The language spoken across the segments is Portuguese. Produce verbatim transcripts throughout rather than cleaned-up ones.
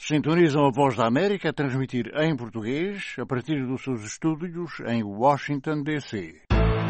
Sintonizam a Voz da América a transmitir em português a partir dos seus estúdios em Washington, D C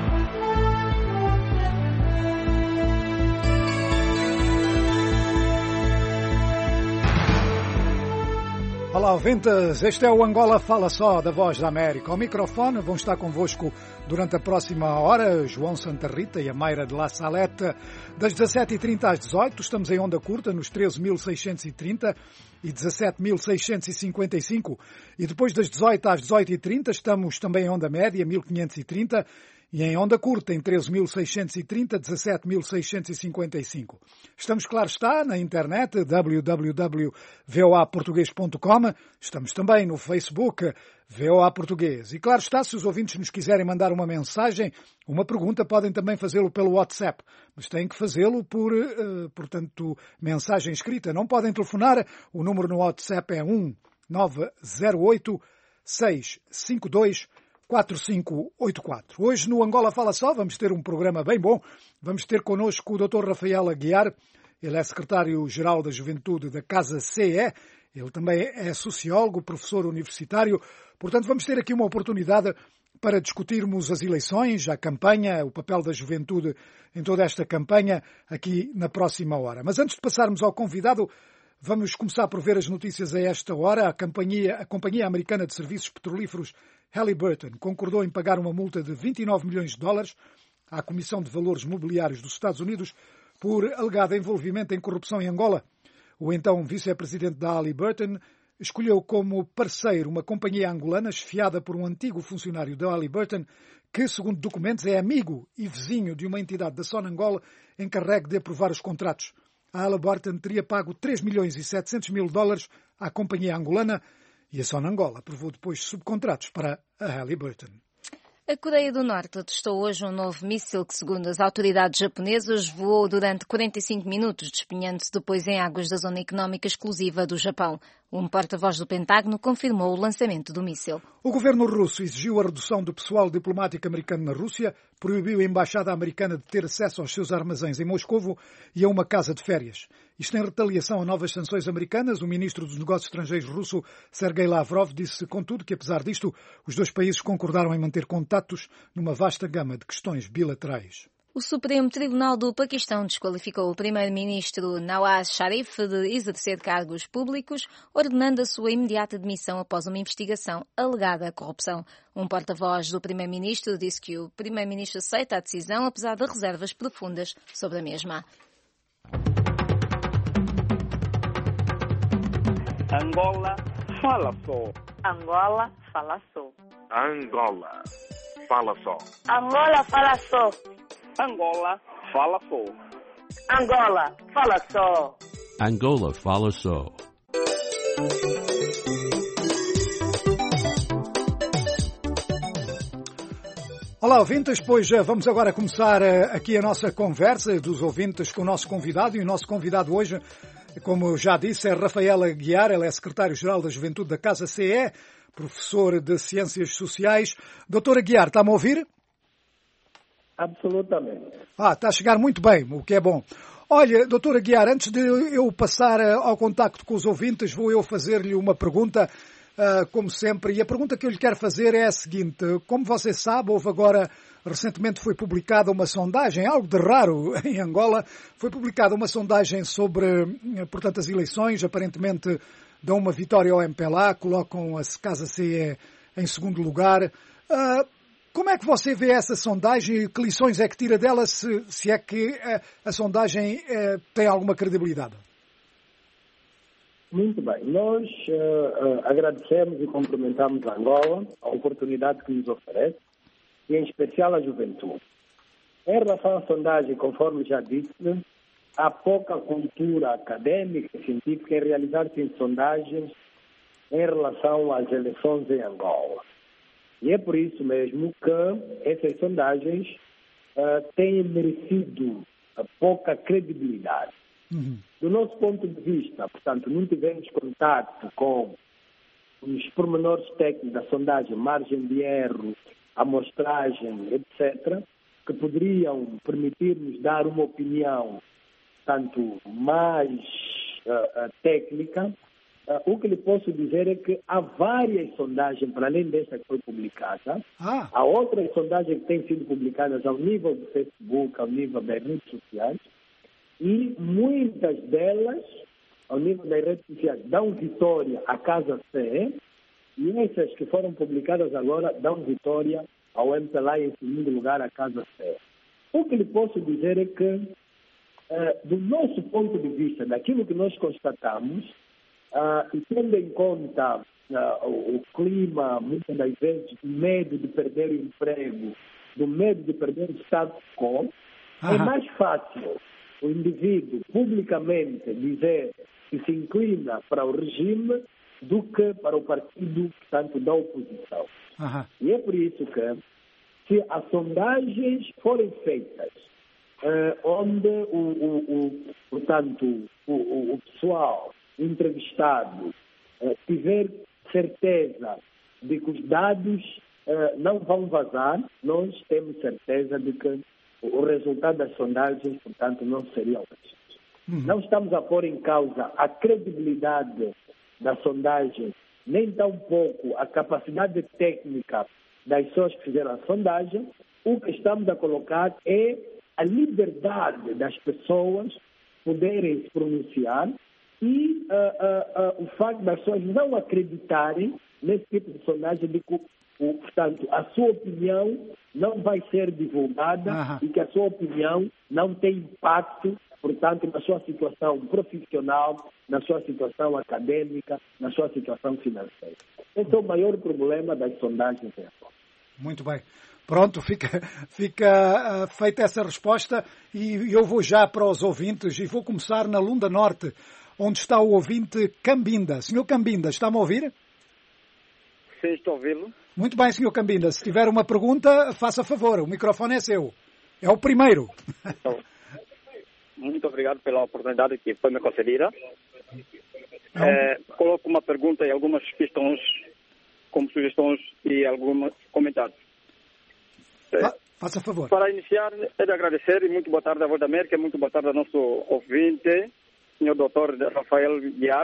Olá, ouvintes, este é o Angola Fala Só da Voz da América. Ao microfone vão estar convosco durante a próxima hora João Santa Rita e a Mayra de La Salete, das dezassete e trinta às dezoito. Estamos em onda curta nos treze mil seiscentos e trinta e dezassete mil seiscentos e cinquenta e cinco, e depois das dezoito às dezoito e trinta estamos também em onda média mil quinhentos e trinta e em onda curta em treze mil seiscentos e trinta, dezassete mil seiscentos e cinquenta e cinco. Estamos, claro está, na internet w w w ponto v o a português ponto com. Estamos também no Facebook V O A Português. E claro está, se os ouvintes nos quiserem mandar uma mensagem, uma pergunta, podem também fazê-lo pelo WhatsApp. Mas têm que fazê-lo por, uh, portanto, mensagem escrita. Não podem telefonar. O número no WhatsApp é um nove zero oito seis cinco dois quatro cinco oito quatro. Hoje no Angola Fala Só vamos ter um programa bem bom. Vamos ter connosco o doutor Rafael Aguiar. Ele é secretário-geral da Juventude da Casa C E. Ele também é sociólogo, professor universitário. Portanto, vamos ter aqui uma oportunidade para discutirmos as eleições, a campanha, o papel da juventude em toda esta campanha, aqui na próxima hora. Mas antes de passarmos ao convidado, vamos começar por ver as notícias a esta hora. A companhia, a Companhia Americana de Serviços Petrolíferos Halliburton concordou em pagar uma multa de vinte e nove milhões de dólares à Comissão de Valores Mobiliários dos Estados Unidos por alegado envolvimento em corrupção em Angola. O então vice-presidente da Halliburton escolheu como parceiro uma companhia angolana esfiada por um antigo funcionário da Halliburton que, segundo documentos, é amigo e vizinho de uma entidade da Sonangol encarregue de aprovar os contratos. A Halliburton teria pago três milhões e setecentos mil dólares à companhia angolana e a Sonangol aprovou depois subcontratos para a Halliburton. A Coreia do Norte testou hoje um novo míssil que, segundo as autoridades japonesas, voou durante quarenta e cinco minutos, despenhando-se depois em águas da zona económica exclusiva do Japão. Um porta-voz do Pentágono confirmou o lançamento do míssil. O governo russo exigiu a redução do pessoal diplomático americano na Rússia, proibiu a embaixada americana de ter acesso aos seus armazéns em Moscovo e a uma casa de férias. Isto em retaliação a novas sanções americanas. O ministro dos Negócios Estrangeiros russo, Sergei Lavrov, disse, contudo, que apesar disto, os dois países concordaram em manter contatos numa vasta gama de questões bilaterais. O Supremo Tribunal do Paquistão desqualificou o primeiro-ministro Nawaz Sharif de exercer cargos públicos, ordenando a sua imediata demissão após uma investigação alegada à corrupção. Um porta-voz do primeiro-ministro disse que o primeiro-ministro aceita a decisão, apesar de reservas profundas sobre a mesma. Angola fala só. Angola fala só. Angola fala só. Angola fala só. Angola fala só. Angola fala só. Angola fala só. Olá, ouvintes, pois vamos agora começar aqui a nossa conversa dos ouvintes com o nosso convidado, e o nosso convidado hoje, como já disse, é Rafael Aguiar. Ele é secretário-geral da Juventude da Casa C E, professor de Ciências Sociais. Doutor Aguiar, está-me a ouvir? Absolutamente. Ah, está a chegar muito bem, o que é bom. Olha, doutor Aguiar, antes de eu passar ao contacto com os ouvintes, vou eu fazer-lhe uma pergunta, uh, como sempre, e a pergunta que eu lhe quero fazer é a seguinte: como você sabe, houve agora, recentemente foi publicada uma sondagem, algo de raro em Angola, foi publicada uma sondagem sobre, portanto, as eleições, aparentemente dão uma vitória ao M P L A, colocam a Casa C E em segundo lugar. Uh, Como é que você vê essa sondagem e que lições é que tira dela, se, se é que a, a sondagem é, tem alguma credibilidade? Muito bem. Nós uh, uh, agradecemos e cumprimentamos a Angola, a oportunidade que nos oferece, e em especial a juventude. Em relação à sondagem, conforme já disse, há pouca cultura acadêmica e científica em realizar-se sondagens em relação às eleições em Angola. E é por isso mesmo que essas sondagens uh, têm merecido uh, pouca credibilidade. Uhum. Do nosso ponto de vista, portanto, não tivemos contato com os pormenores técnicos da sondagem, margem de erro, amostragem, etcétera, que poderiam permitir-nos dar uma opinião tanto mais uh, uh, técnica, Uh, o que lhe posso dizer é que há várias sondagens, para além desta que foi publicada, Ah. há outras sondagens que têm sido publicadas ao nível do Facebook, ao nível das redes sociais, e muitas delas, ao nível das redes sociais, dão vitória à Casa C, e essas que foram publicadas agora dão vitória ao M P L A e, em segundo lugar, à Casa C. O que lhe posso dizer é que, uh, do nosso ponto de vista, daquilo que nós constatamos, Uh, e tendo em conta uh, o, o clima, muitas das vezes, do medo de perder o emprego, do medo de perder o status quo, Aham. é mais fácil o indivíduo publicamente dizer que se inclina para o regime do que para o partido, portanto, da oposição. Aham. E é por isso que, se as sondagens forem feitas, uh, onde o, o, o portanto, o, o, o pessoal entrevistado eh, tiver certeza de que os dados eh, não vão vazar, nós temos certeza de que o resultado das sondagens, portanto, não seria o mesmo. Uhum. Não estamos a pôr em causa a credibilidade da sondagem, nem tampouco a capacidade técnica das pessoas que fizeram a sondagem. O que estamos a colocar é a liberdade das pessoas poderem se pronunciar e uh, uh, uh, o facto das pessoas não acreditarem nesse tipo de sondagem de que, o, portanto, a sua opinião não vai ser divulgada Aham. e que a sua opinião não tem impacto, portanto, na sua situação profissional, na sua situação acadêmica, na sua situação financeira. Esse é o maior problema das sondagens. Muito bem. Pronto, fica, fica uh, feita essa resposta e eu vou já para os ouvintes e vou começar na Lunda Norte, onde está o ouvinte Cambinda. Senhor Cambinda, está-me a ouvir? Sim, estou a ouvi-lo. Muito bem, senhor Cambinda. Se tiver uma pergunta, faça favor. O microfone é seu. É o primeiro. Então, muito obrigado pela oportunidade que foi me concedida. É, coloco uma pergunta e algumas questões como sugestões e alguns comentários. Fa faça favor. Para iniciar, é de agradecer e muito boa tarde à Voz da América, muito boa tarde ao nosso ouvinte, senhor doutor Rafael Guiar.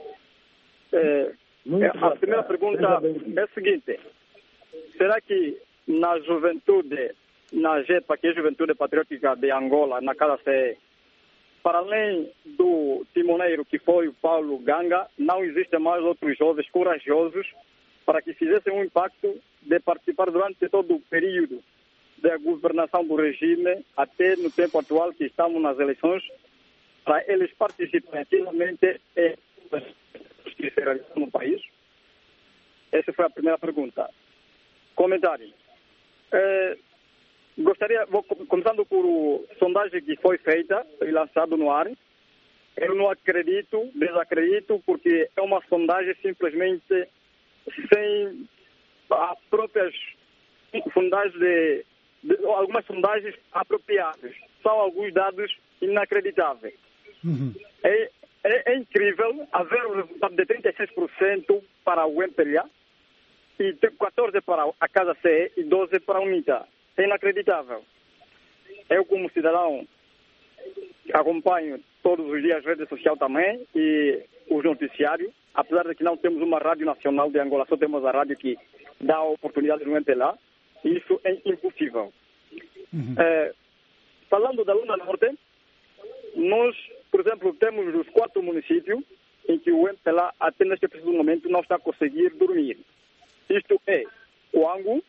É, a primeira pergunta é a seguinte: será que na juventude, na JEPA, que é a Juventude Patriótica de Angola, na Casa C, para além do timoneiro que foi o Paulo Ganga, não existem mais outros jovens corajosos para que fizessem um impacto de participar durante todo o período da governação do regime até no tempo atual que estamos nas eleições, para eles participarem ativamente em que se realizam no país? Essa foi a primeira pergunta. Comentário. É, gostaria, vou começando por sondagem que foi feita e lançada no ar. Eu não acredito, desacredito, porque é uma sondagem simplesmente sem as próprias sondagens de, de algumas sondagens apropriadas. São alguns dados inacreditáveis. Uhum. É, é, é incrível haver um resultado de trinta e seis por cento para o M P L A e quatorze por cento para a Casa C e doze por cento para a UNITA. É inacreditável. Eu, como cidadão, acompanho todos os dias as redes sociais também e os noticiários, apesar de que não temos uma rádio nacional de Angola, só temos a rádio que dá oportunidade no M P L A, e isso é impossível. Uhum. É, falando da Lunda Norte, nós, por exemplo, temos os quatro municípios em que o M P L A, até neste preciso momento, não está a conseguir dormir. Isto é Coango,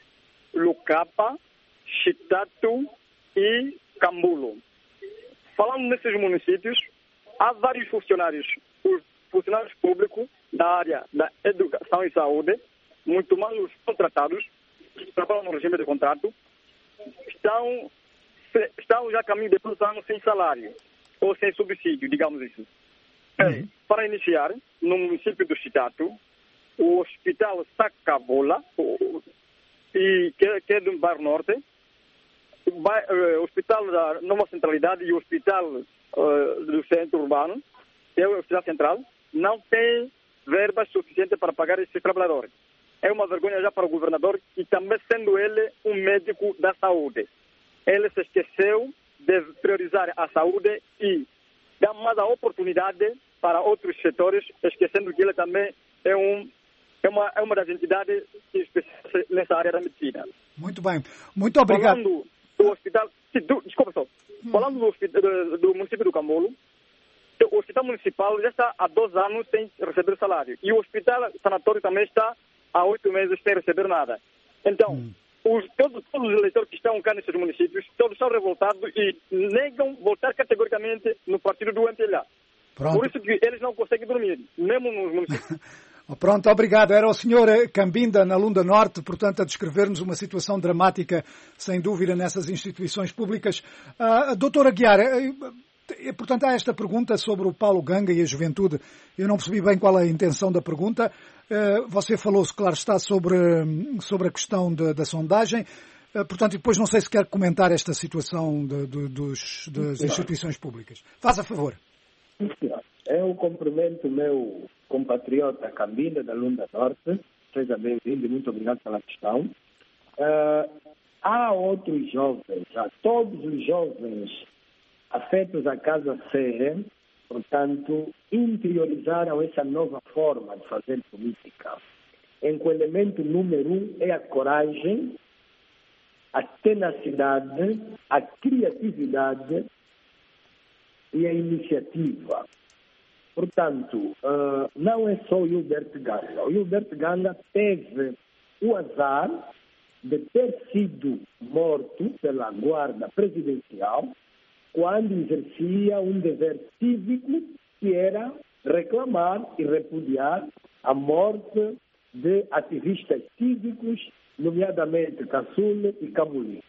Lucapa, Chitato e Cambulo. Falando nesses municípios, há vários funcionários, os funcionários públicos da área da educação e saúde, muito mal os contratados, que trabalham no regime de contrato, estão, estão já a caminho de dois anos sem salário, ou sem subsídio, digamos isso. Uhum. Para iniciar, no município do Chitato, o Hospital Sacabola, e, que, que é do bairro Norte, o Hospital da Nova Centralidade e o Hospital uh, do Centro Urbano, que é o Hospital Central, não tem verbas suficientes para pagar esses trabalhadores. É uma vergonha já para o governador e também sendo ele um médico da saúde. Ele se esqueceu de priorizar a saúde e dar mais a oportunidade para outros setores, esquecendo que ele também é, um, é, uma, é uma das entidades que especializa nessa área da medicina. Muito bem. Muito obrigado. Falando do hospital... Do, desculpa só. Hum. Falando do, do, do município do Camolo, o hospital municipal já está há dois anos sem receber salário. E o hospital sanatório também está há oito meses sem receber nada. Então, hum. os, todos, todos os eleitores que estão cá nesses municípios, todos estão revoltados e negam votar categoricamente no partido do M P L A. Pronto. Por isso que eles não conseguem dormir, mesmo nos municípios. Pronto, obrigado. Era o senhor Cambinda, na Lunda Norte, portanto, a descrever-nos uma situação dramática, sem dúvida, nessas instituições públicas. Uh, doutora Aguiar, uh, portanto, há esta pergunta sobre o Paulo Ganga e a juventude. Eu não percebi bem qual é a intenção da pergunta. Uh, você falou-se, claro está, sobre, sobre a questão de, da sondagem. Uh, portanto, e depois não sei se quer comentar esta situação de, de, dos, das instituições públicas. Faça favor. Eu cumprimento o meu compatriota Cambinda, da Lunda Norte. Seja bem-vindo e muito obrigado pela questão. Uh, há outros jovens, há todos os jovens afetos à Casa C, portanto, interiorizaram essa nova forma de fazer política, em que o elemento número um é a coragem, a tenacidade, a criatividade e a iniciativa. Portanto, uh, não é só o Gilberto Ganga. O Gilberto Ganga teve o azar de ter sido morto pela guarda presidencial quando exercia um dever cívico que era reclamar e repudiar a morte de ativistas cívicos, nomeadamente Caçula e Camuli.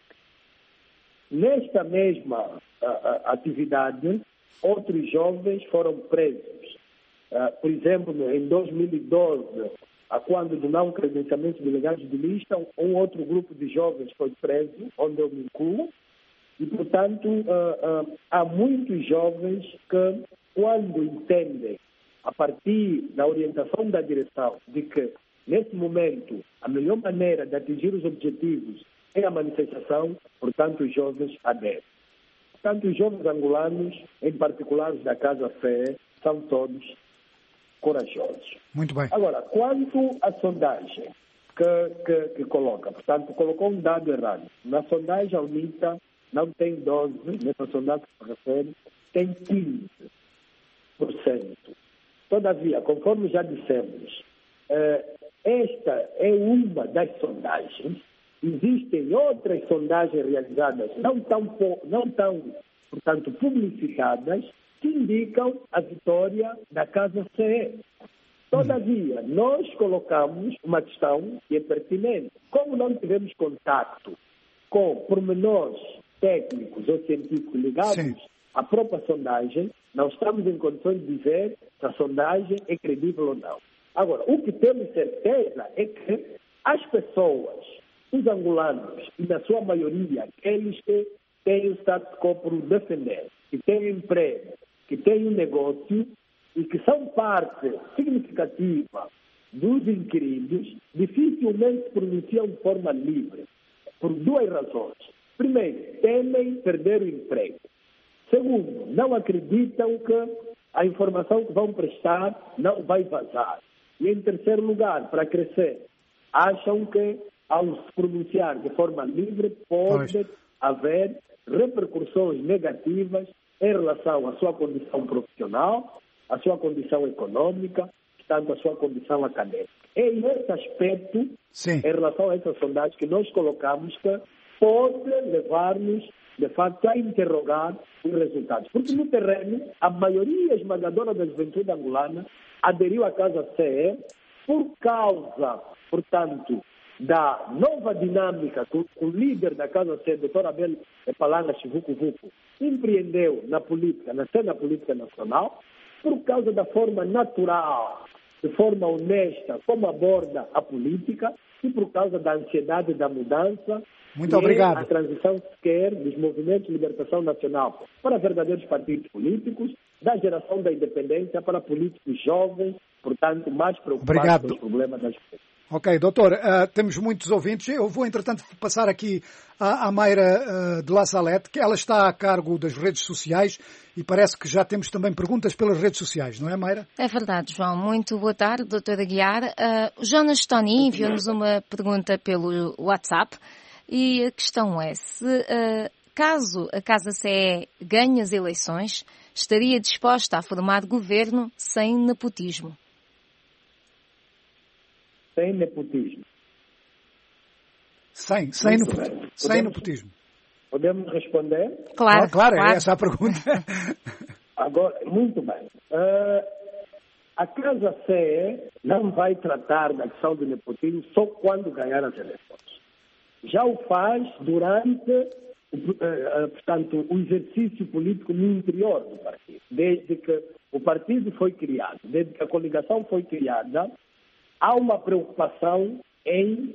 Nesta mesma uh, uh, atividade, outros jovens foram presos. Uh, por exemplo, em dois mil e doze, a quando do não credenciamento de delegados de lista, um outro grupo de jovens foi preso, onde eu me incluo. E, portanto, uh, uh, há muitos jovens que, quando entendem, a partir da orientação da direção, de que, nesse momento, a melhor maneira de atingir os objetivos é a manifestação, portanto, os jovens aderem. Portanto, os jovens angolanos, em particular os da Casa Fé, são todos corajosos. Muito bem. Agora, quanto à sondagem que, que, que coloca, portanto, colocou um dado errado. Na sondagem, a UNITA não tem doze, nessa sondagem que se refere, tem quinze por cento. Todavia, conforme já dissemos, esta é uma das sondagens. Existem outras sondagens realizadas, não tão, não tão, portanto, publicitadas, que indicam a vitória da Casa C E. Todavia, nós colocamos uma questão que é pertinente. Como não tivemos contato com pormenores técnicos ou científicos ligados Sim. à própria sondagem, não estamos em condições de dizer se a sondagem é credível ou não. Agora, o que temos certeza é que as pessoas, os angolanos, e na sua maioria, aqueles que têm o status quo por defender, que têm emprego, que têm um negócio e que são parte significativa dos inquiridos, dificilmente se pronunciam de forma livre, por duas razões. Primeiro, temem perder o emprego. Segundo, não acreditam que a informação que vão prestar não vai vazar. E, em terceiro lugar, para crescer, acham que, ao se pronunciar de forma livre, pode pois. haver repercussões negativas em relação à sua condição profissional, à sua condição econômica, portanto, à sua condição acadêmica. É esse aspecto, Sim. em relação a essa sondagem, que nós colocamos que pode levar-nos, de facto, a interrogar os resultados. Porque no terreno, a maioria esmagadora da juventude angolana aderiu à Casa C E por causa, portanto, da nova dinâmica que o líder da Casa C E, doutor Abel Palanga Chivuco Vuco, empreendeu na política, na cena política nacional, por causa da forma natural, de forma honesta, como aborda a política, e por causa da ansiedade da mudança. Muito obrigado. A transição que quer dos movimentos de libertação nacional para verdadeiros partidos políticos da geração da independência para políticos jovens, portanto, mais preocupados Obrigado. com os problemas das pessoas. Ok, doutor, uh, temos muitos ouvintes. Eu vou, entretanto, passar aqui à, à Mayra uh, de La Salette, que ela está a cargo das redes sociais e parece que já temos também perguntas pelas redes sociais, não é, Mayra? É verdade, João. Muito boa tarde, doutor Aguiar. Uh, o Jonas Tony enviou-nos uma pergunta pelo WhatsApp e a questão é se, uh, caso a Casa C E ganhe as eleições, estaria disposta a formar governo sem nepotismo? Sem nepotismo. Sem, sem, nepotismo. sem podemos, nepotismo. Podemos responder? Claro, ah, claro, claro. é essa a pergunta. Agora, muito bem. Uh, a Casa C E não vai tratar da questão do nepotismo só quando ganhar as eleições. Já o faz durante, uh, uh, portanto, o exercício político no interior do partido. Desde que o partido foi criado, desde que a coligação foi criada, há uma preocupação em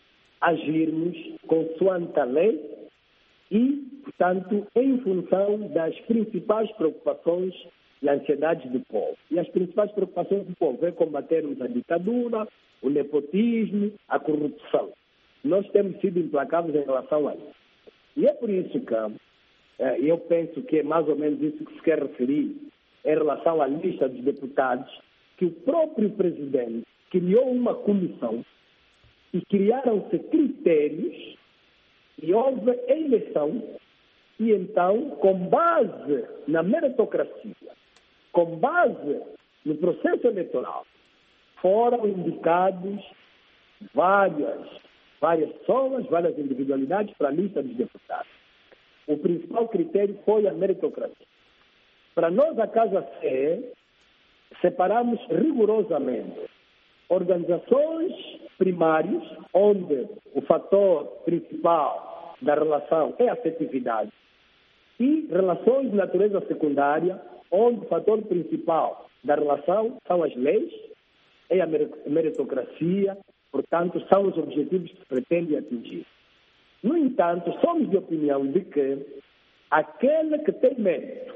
agirmos consoante a lei e, portanto, em função das principais preocupações e ansiedades do povo. E as principais preocupações do povo é combatermos a ditadura, o nepotismo, a corrupção. Nós temos sido implacáveis em relação a isso. E é por isso que eh, eu penso que é mais ou menos isso que se quer referir em relação à lista dos deputados, que o próprio presidente criou uma comissão e criaram-se critérios e houve eleição e então, com base na meritocracia, com base no processo eleitoral, foram indicados várias, várias pessoas, várias individualidades para a lista dos deputados. O principal critério foi a meritocracia. Para nós, a Casa C E, separamos rigorosamente organizações primárias, onde o fator principal da relação é a afetividade, e relações de natureza secundária, onde o fator principal da relação são as leis, é a meritocracia, portanto, são os objetivos que se pretende atingir. No entanto, somos de opinião de que aquele que tem mérito,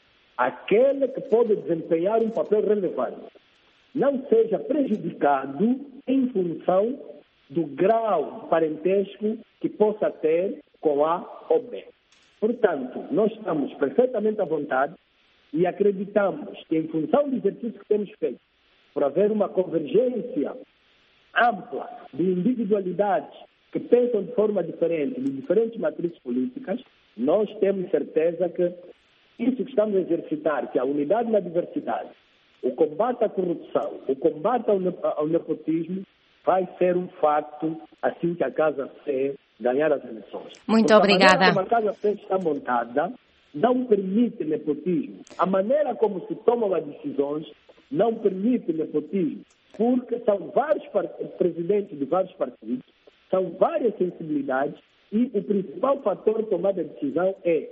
aquele que pode desempenhar um papel relevante, não seja prejudicado em função do grau de parentesco que possa ter com A ou B. Portanto, nós estamos perfeitamente à vontade e acreditamos que, em função do exercício que temos feito, por haver uma convergência ampla de individualidades que pensam de forma diferente, de diferentes matrizes políticas, nós temos certeza que isso que estamos a exercitar, que é a unidade na diversidade, o combate à corrupção, o combate ao nepotismo, vai ser um facto assim que a Casa C ganhar as eleições. Muito Porque obrigada. A maneira como a Casa C está montada não permite nepotismo. A maneira como se tomam as decisões não permite nepotismo, porque são vários presidentes de vários partidos, são várias sensibilidades e o principal fator de tomada de decisão é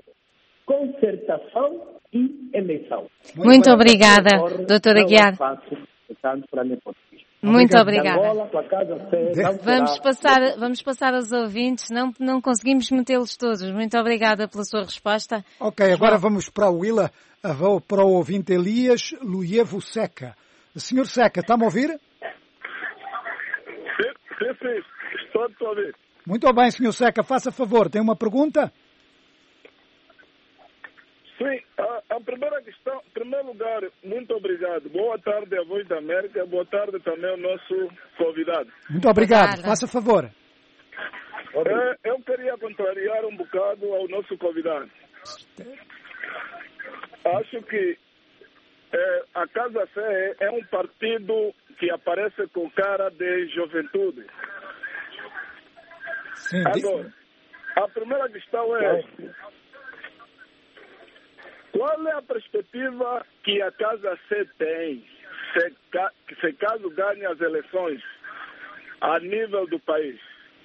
concertação e eleição. Muito obrigada, doutora Aguiar. Muito obrigada. Vamos passar, vamos passar aos ouvintes, não, não conseguimos metê-los todos. Muito obrigada pela sua resposta. Ok, agora vamos para o Willa, para o ouvinte Elias Luievo Seca. Senhor Seca, está-me a ouvir? Sim, sim, estou a ouvir. Muito bem, senhor Seca, faça favor, tem uma pergunta? Sim, a, a primeira questão, em primeiro lugar, muito obrigado. Boa tarde à Voz da América, boa tarde também ao nosso convidado. Muito obrigado, faça favor. É, eu queria contrariar um bocado ao nosso convidado. Acho que é, a Casa C E é um partido que aparece com cara de juventude. Sim, Agora, a primeira questão é esta. Qual é a perspectiva que a Casa C tem, se, se caso ganhe as eleições a nível do país?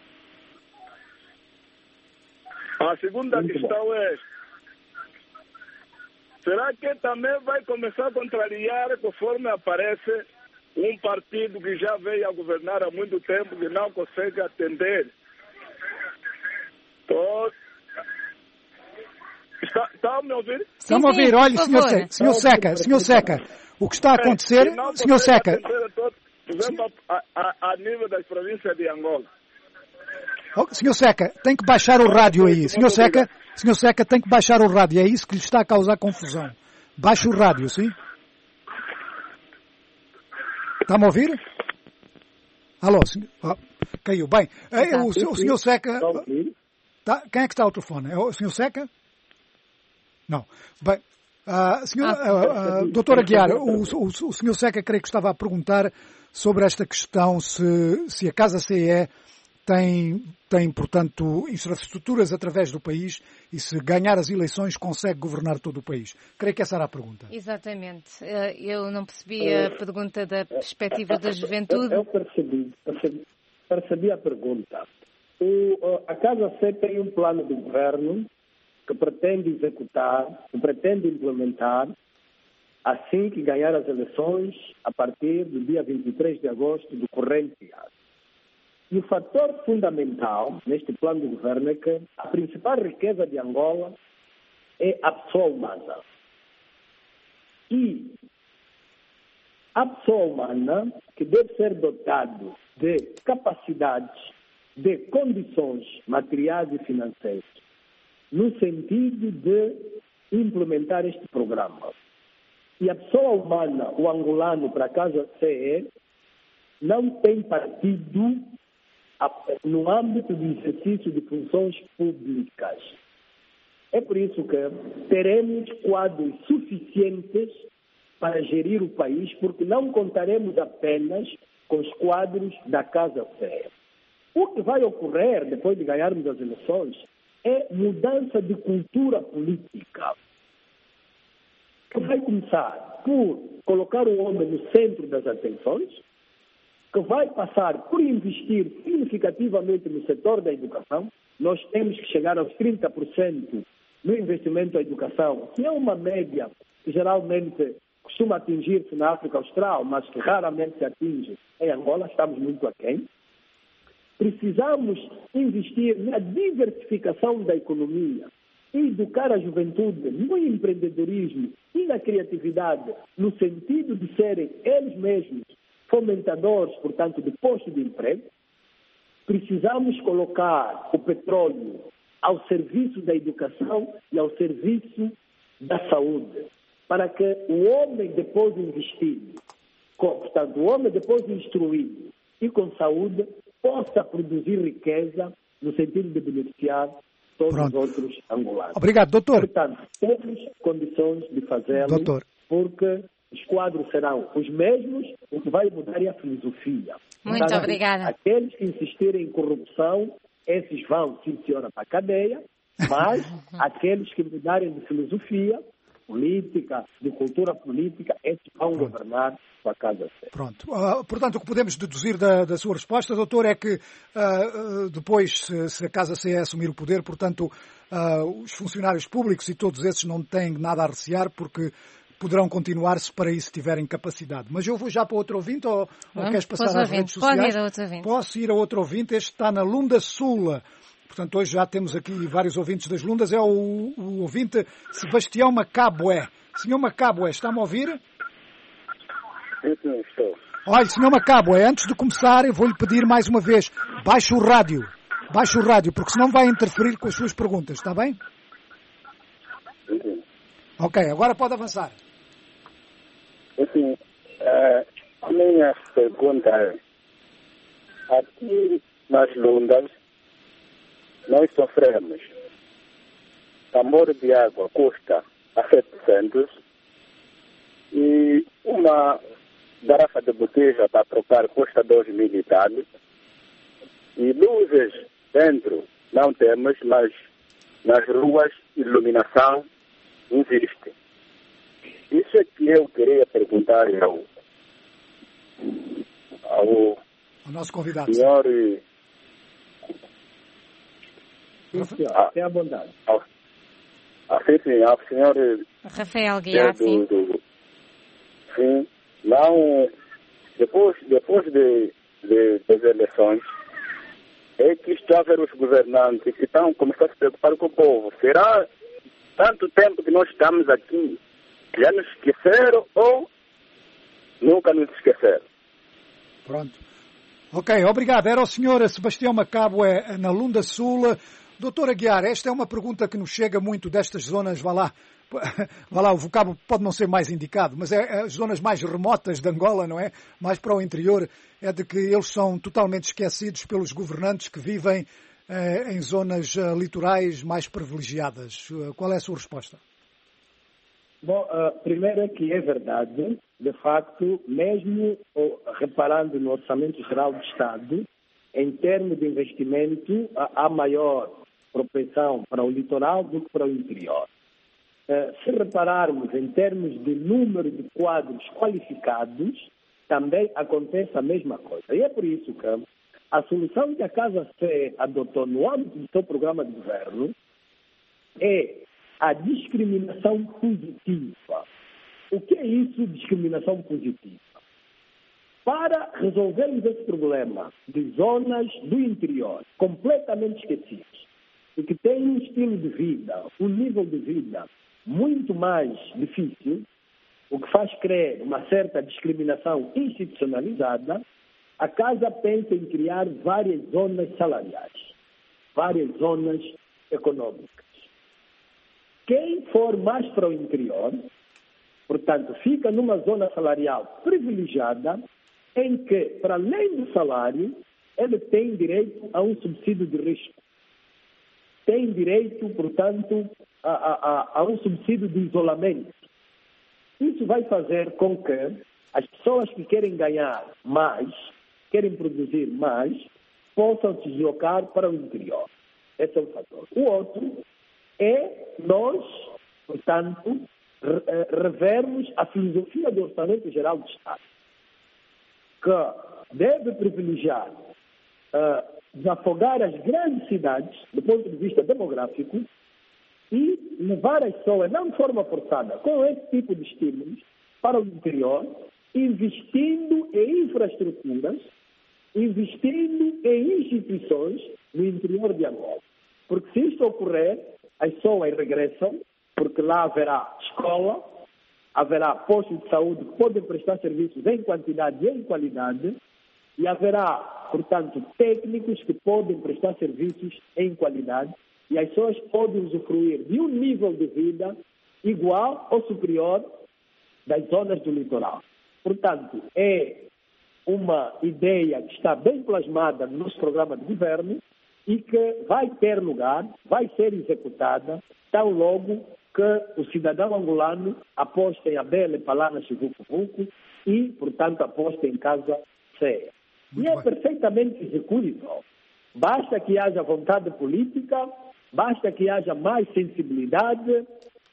A segunda Muito questão bom. é, será que também vai começar a contrariar, conforme aparece, um partido que já veio a governar há muito tempo, que não consegue atender todos? Está, está a me ouvir? Estamos a ouvir. Olha, senhor, Se, senhor Seca, senhor Seca, o que está a acontecer, é, não senhor Seca... Todo, por exemplo, a, a, a nível das províncias de Angola. Oh, senhor Seca, tem que baixar o rádio aí. Senhor Seca, senhor Seca, tem que baixar o rádio. É isso que lhe está a causar confusão. Baixe o rádio, sim? Está-me a ouvir? Alô, senhor? Oh, caiu. Bem, é, o, o senhor Seca... Tá, quem é que está ao telefone? É o senhor Seca? Não. Bem, uh, senhor, uh, uh, doutor Aguiar, o, o, o senhor Seca creio que estava a perguntar sobre esta questão se, se a Casa C E E tem, tem, portanto, infraestruturas através do país e se ganhar as eleições consegue governar todo o país. Creio que essa era a pergunta. Exatamente. Eu não percebi a pergunta da perspectiva da juventude. Eu, eu percebi, percebi, percebi a pergunta. O, a Casa C tem um plano de governo que pretende executar, que pretende implementar assim que ganhar as eleições a partir do dia vinte e três de agosto do corrente ano. E o fator fundamental neste plano de governo é que a principal riqueza de Angola é a pessoa humana. E a pessoa humana que deve ser dotado de capacidades, de condições materiais e financeiras, no sentido de implementar este programa. E a pessoa humana, o angolano, para a Casa C E E, não tem partido no âmbito do exercício de funções públicas. É por isso que teremos quadros suficientes para gerir o país, porque não contaremos apenas com os quadros da Casa C E E. O que vai ocorrer depois de ganharmos as eleições é mudança de cultura política, que vai começar por colocar o homem no centro das atenções, que vai passar por investir significativamente no setor da educação. Nós temos que chegar aos trinta por cento no investimento à educação, que é uma média que geralmente costuma atingir-se na África Austral, mas que raramente se atinge em Angola, estamos muito aquém. Precisamos investir na diversificação da economia e educar a juventude no empreendedorismo e na criatividade, no sentido de serem eles mesmos fomentadores, portanto, de postos de emprego. Precisamos colocar o petróleo ao serviço da educação e ao serviço da saúde, para que o homem, depois de investido, portanto, o homem, depois de instruído e com saúde, possa produzir riqueza no sentido de beneficiar todos Pronto. os outros angolanos. Obrigado, doutor. Portanto, temos condições de fazê-lo, porque os quadros serão os mesmos, o que vai mudar é a filosofia. Muito Portanto, obrigada. Aqueles que insistirem em corrupção, esses vão, sim senhora, para a cadeia, mas aqueles que mudarem de filosofia política, de cultura política, esses vão Pronto. governar com a Casa C E E. Pronto. Uh, portanto, o que podemos deduzir da, da sua resposta, doutor, é que uh, depois, se, se a Casa C E E assumir o poder, portanto, uh, os funcionários públicos e todos esses não têm nada a recear, porque poderão continuar se para isso tiverem capacidade. Mas eu vou já para outro ouvinte, ou, ou queres passar às redes sociais? Pode ir a outro ouvinte. Posso ir a outro ouvinte. Este está na Lunda Sul. Portanto, hoje já temos aqui vários ouvintes das Lundas. É o, o ouvinte Sebastião Macabué. Senhor Macabué, está-me a ouvir? Eu não estou. Olha, senhor Macabué, antes de começar, eu vou-lhe pedir mais uma vez, baixe o rádio. Baixe o rádio, porque senão vai interferir com as suas perguntas, está bem? Sim. Ok, agora pode avançar. Assim, a minha pergunta é, aqui nas Lundas, nós sofremos. Amor de água custa a setecentos e uma garrafa de botija para trocar custa dois mil e tal. E luzes dentro não temos, mas nas ruas iluminação existe. Isso é que eu queria perguntar ao, ao o nosso convidado. senhor... Ah, tem a bondade. Assim, sim, ao senhor Rafael Guiar, sim. Do, sim, não, depois, depois de, de, das eleições, é que está a ver os governantes que estão começando a se preocupar com o povo. Será tanto tempo que nós estamos aqui, já nos esqueceram ou nunca nos esqueceram. Pronto. Ok, obrigado. Era o senhor Sebastião Macabo, é, na Lunda Sul. Doutor Aguiar, esta é uma pergunta que nos chega muito destas zonas, vá lá, vá lá, o vocábulo pode não ser mais indicado, mas é, é as zonas mais remotas de Angola, não é? Mais para o interior, é de que eles são totalmente esquecidos pelos governantes que vivem eh, em zonas eh, litorais mais privilegiadas. Qual é a sua resposta? Bom, uh, primeiro é que é verdade, de facto, mesmo oh, reparando no Orçamento Geral do Estado, em termos de investimento, há maior propensão para o litoral do que para o interior. Uh, se repararmos em termos de número de quadros qualificados, também acontece a mesma coisa. E é por isso que a solução que a Casa C adotou no âmbito do seu programa de governo é a discriminação positiva. O que é isso, discriminação positiva? Para resolvermos esse problema de zonas do interior completamente esquecidas e que têm um estilo de vida, um nível de vida muito mais difícil, o que faz crer uma certa discriminação institucionalizada, a Casa pensa em criar várias zonas salariais, várias zonas econômicas. Quem for mais para o interior, portanto, fica numa zona salarial privilegiada, em que, para além do salário, ele tem direito a um subsídio de risco. Tem direito, portanto, a, a, a um subsídio de isolamento. Isso vai fazer com que as pessoas que querem ganhar mais, querem produzir mais, possam se deslocar para o interior. Esse é um fator. O outro é nós, portanto, revermos a filosofia do Orçamento Geral do Estado, que deve privilegiar uh, desafogar as grandes cidades, do ponto de vista demográfico, e levar as pessoas, não de forma forçada, com esse tipo de estímulos, para o interior, investindo em infraestruturas, investindo em instituições no interior de Angola. Porque se isto ocorrer, as pessoas regressam, porque lá haverá escola, haverá postos de saúde que podem prestar serviços em quantidade e em qualidade, e haverá, portanto, técnicos que podem prestar serviços em qualidade, e as pessoas podem usufruir de um nível de vida igual ou superior das zonas do litoral. Portanto, é uma ideia que está bem plasmada no nosso programa de governo e que vai ter lugar, vai ser executada, tão logo que o cidadão angolano aposta em Abel, Palana, Chivuco, Vuco e, portanto, aposta em Casa C. E é perfeitamente executível. Basta que haja vontade política, basta que haja mais sensibilidade,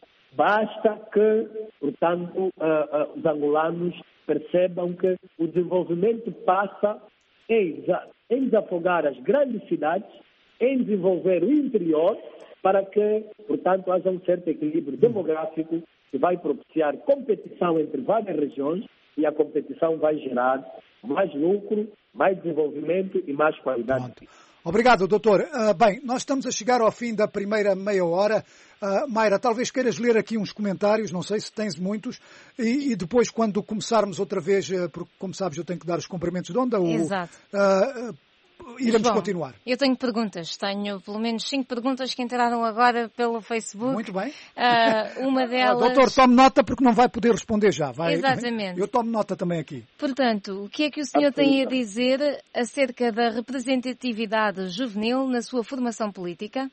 basta que, portanto, uh, uh, os angolanos percebam que o desenvolvimento passa em, em desafogar as grandes cidades, em desenvolver o interior, para que, portanto, haja um certo equilíbrio demográfico que vai propiciar competição entre várias regiões e a competição vai gerar mais lucro, mais desenvolvimento e mais qualidade. Pronto. Obrigado, doutor. Uh, bem, nós estamos a chegar ao fim da primeira meia hora. Uh, Mayra, talvez queiras ler aqui uns comentários, não sei se tens muitos, e, e depois, quando começarmos outra vez, uh, porque, como sabes, eu tenho que dar os cumprimentos de onda, o, Exato. Uh, iremos Bom, continuar. Eu tenho perguntas. Tenho pelo menos cinco perguntas que entraram agora pelo Facebook. Muito bem. Uh, uma delas... Ah, doutor, tome nota porque não vai poder responder já. Vai, Exatamente. Eu tomo nota também aqui. Portanto, o que é que o senhor tem a dizer acerca da representatividade juvenil na sua formação política?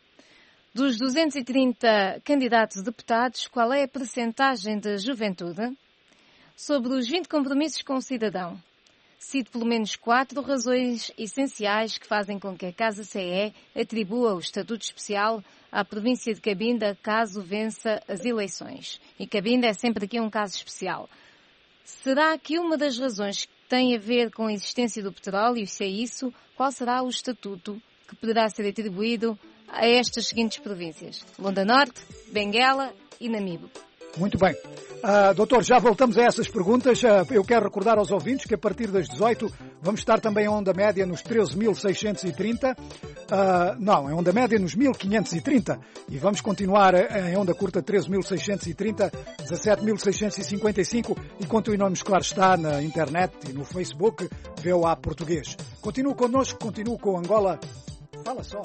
Dos duzentos e trinta candidatos a deputados, qual é a percentagem de juventude? Sobre os vinte compromissos com o cidadão, cito pelo menos quatro razões essenciais que fazem com que a Casa C E atribua o estatuto especial à província de Cabinda caso vença as eleições. E Cabinda é sempre aqui um caso especial. Será que uma das razões tem a ver com a existência do petróleo? E se é isso, qual será o estatuto que poderá ser atribuído a estas seguintes províncias? Lunda Norte, Benguela e Namibe. Muito bem. Uh, doutor, já voltamos a essas perguntas. Uh, eu quero recordar aos ouvintes que a partir das dezoito vamos estar também a onda média nos treze mil seiscentos e trinta. Uh, não, em onda média nos mil quinhentos e trinta. E vamos continuar em onda curta treze mil seiscentos e trinta, dezassete mil seiscentos e cinquenta e cinco e continuamos, claro está, na internet e no Facebook, V O A Português. Continue connosco, continue com Angola. Fala só.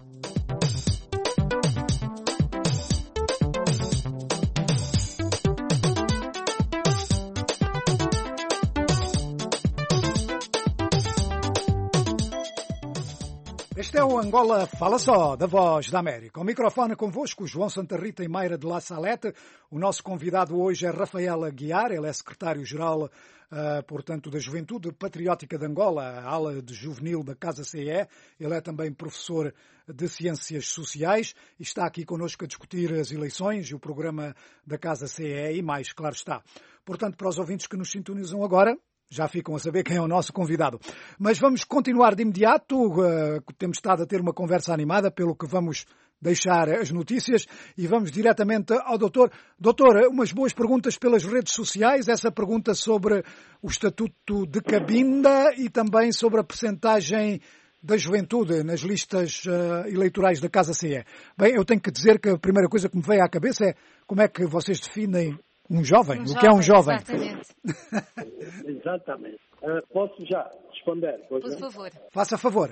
Este é o Angola Fala Só, da Voz da América. O microfone convosco, João Santa Rita e Mayra de La Salete. O nosso convidado hoje é Rafael Aguiar, ele é secretário-geral, uh, portanto, da Juventude Patriótica de Angola, a ala de juvenil da Casa C E E. Ele é também professor de Ciências Sociais e está aqui connosco a discutir as eleições e o programa da Casa C E E e mais, claro está. Portanto, para os ouvintes que nos sintonizam agora, já ficam a saber quem é o nosso convidado. Mas vamos continuar de imediato. Uh, temos estado a ter uma conversa animada, pelo que vamos deixar as notícias e vamos diretamente ao doutor. Doutor, umas boas perguntas pelas redes sociais. Essa pergunta sobre o Estatuto de Cabinda e também sobre a percentagem da juventude nas listas uh, eleitorais da Casa C E E. Bem, eu tenho que dizer que a primeira coisa que me veio à cabeça é como é que vocês definem um jovem? Um o jovem, que é um jovem? Exatamente. Exatamente. Uh, posso já responder? Por favor. Faça favor.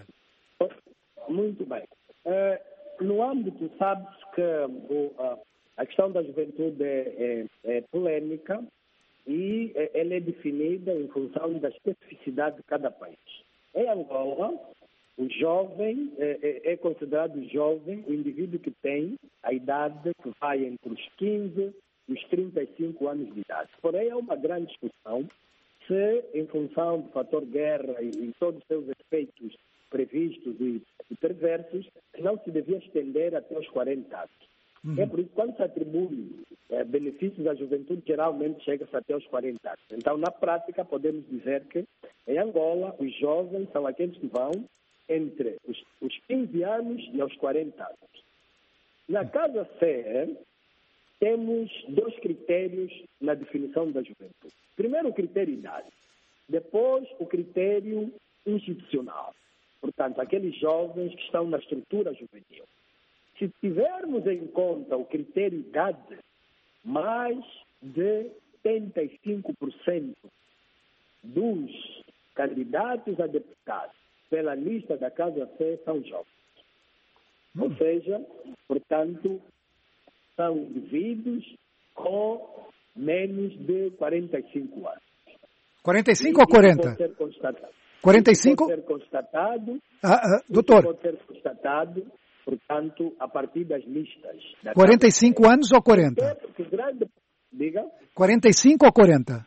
Muito bem. Uh, no âmbito, sabe-se que uh, uh, a questão da juventude é, é, é polêmica e uh, ela é definida em função da especificidade de cada país. Em Angola, o jovem é, é considerado jovem o indivíduo que tem a idade que vai entre os quinze e os trinta e cinco anos de idade. Porém, é uma grande discussão se, em função do fator guerra e, e todos os seus efeitos previstos e, e perversos, não se devia estender até os quarenta anos. Uhum. É por isso que, quando se atribui é, benefícios à juventude, geralmente chega-se até os quarenta anos. Então, na prática, podemos dizer que, em Angola, os jovens são aqueles que vão entre os, os quinze anos e aos quarenta anos. Na Casa C E E, temos dois critérios na definição da juventude. Primeiro, o critério idade. Depois, o critério institucional. Portanto, aqueles jovens que estão na estrutura juvenil. Se tivermos em conta o critério idade, mais de setenta e cinco por cento dos candidatos a deputados pela lista da Casa C E E são jovens. Hum. Ou seja, portanto, são indivíduos com menos de quarenta e cinco anos. quarenta e cinco ou quarenta? Pode ser constatado. quarenta e cinco? Pode ser constatado. Ah, ah, doutor. Pode ser constatado, portanto, a partir das listas. Da quarenta e cinco anos ou quarenta? Que grande... Diga. quarenta e cinco ou quarenta?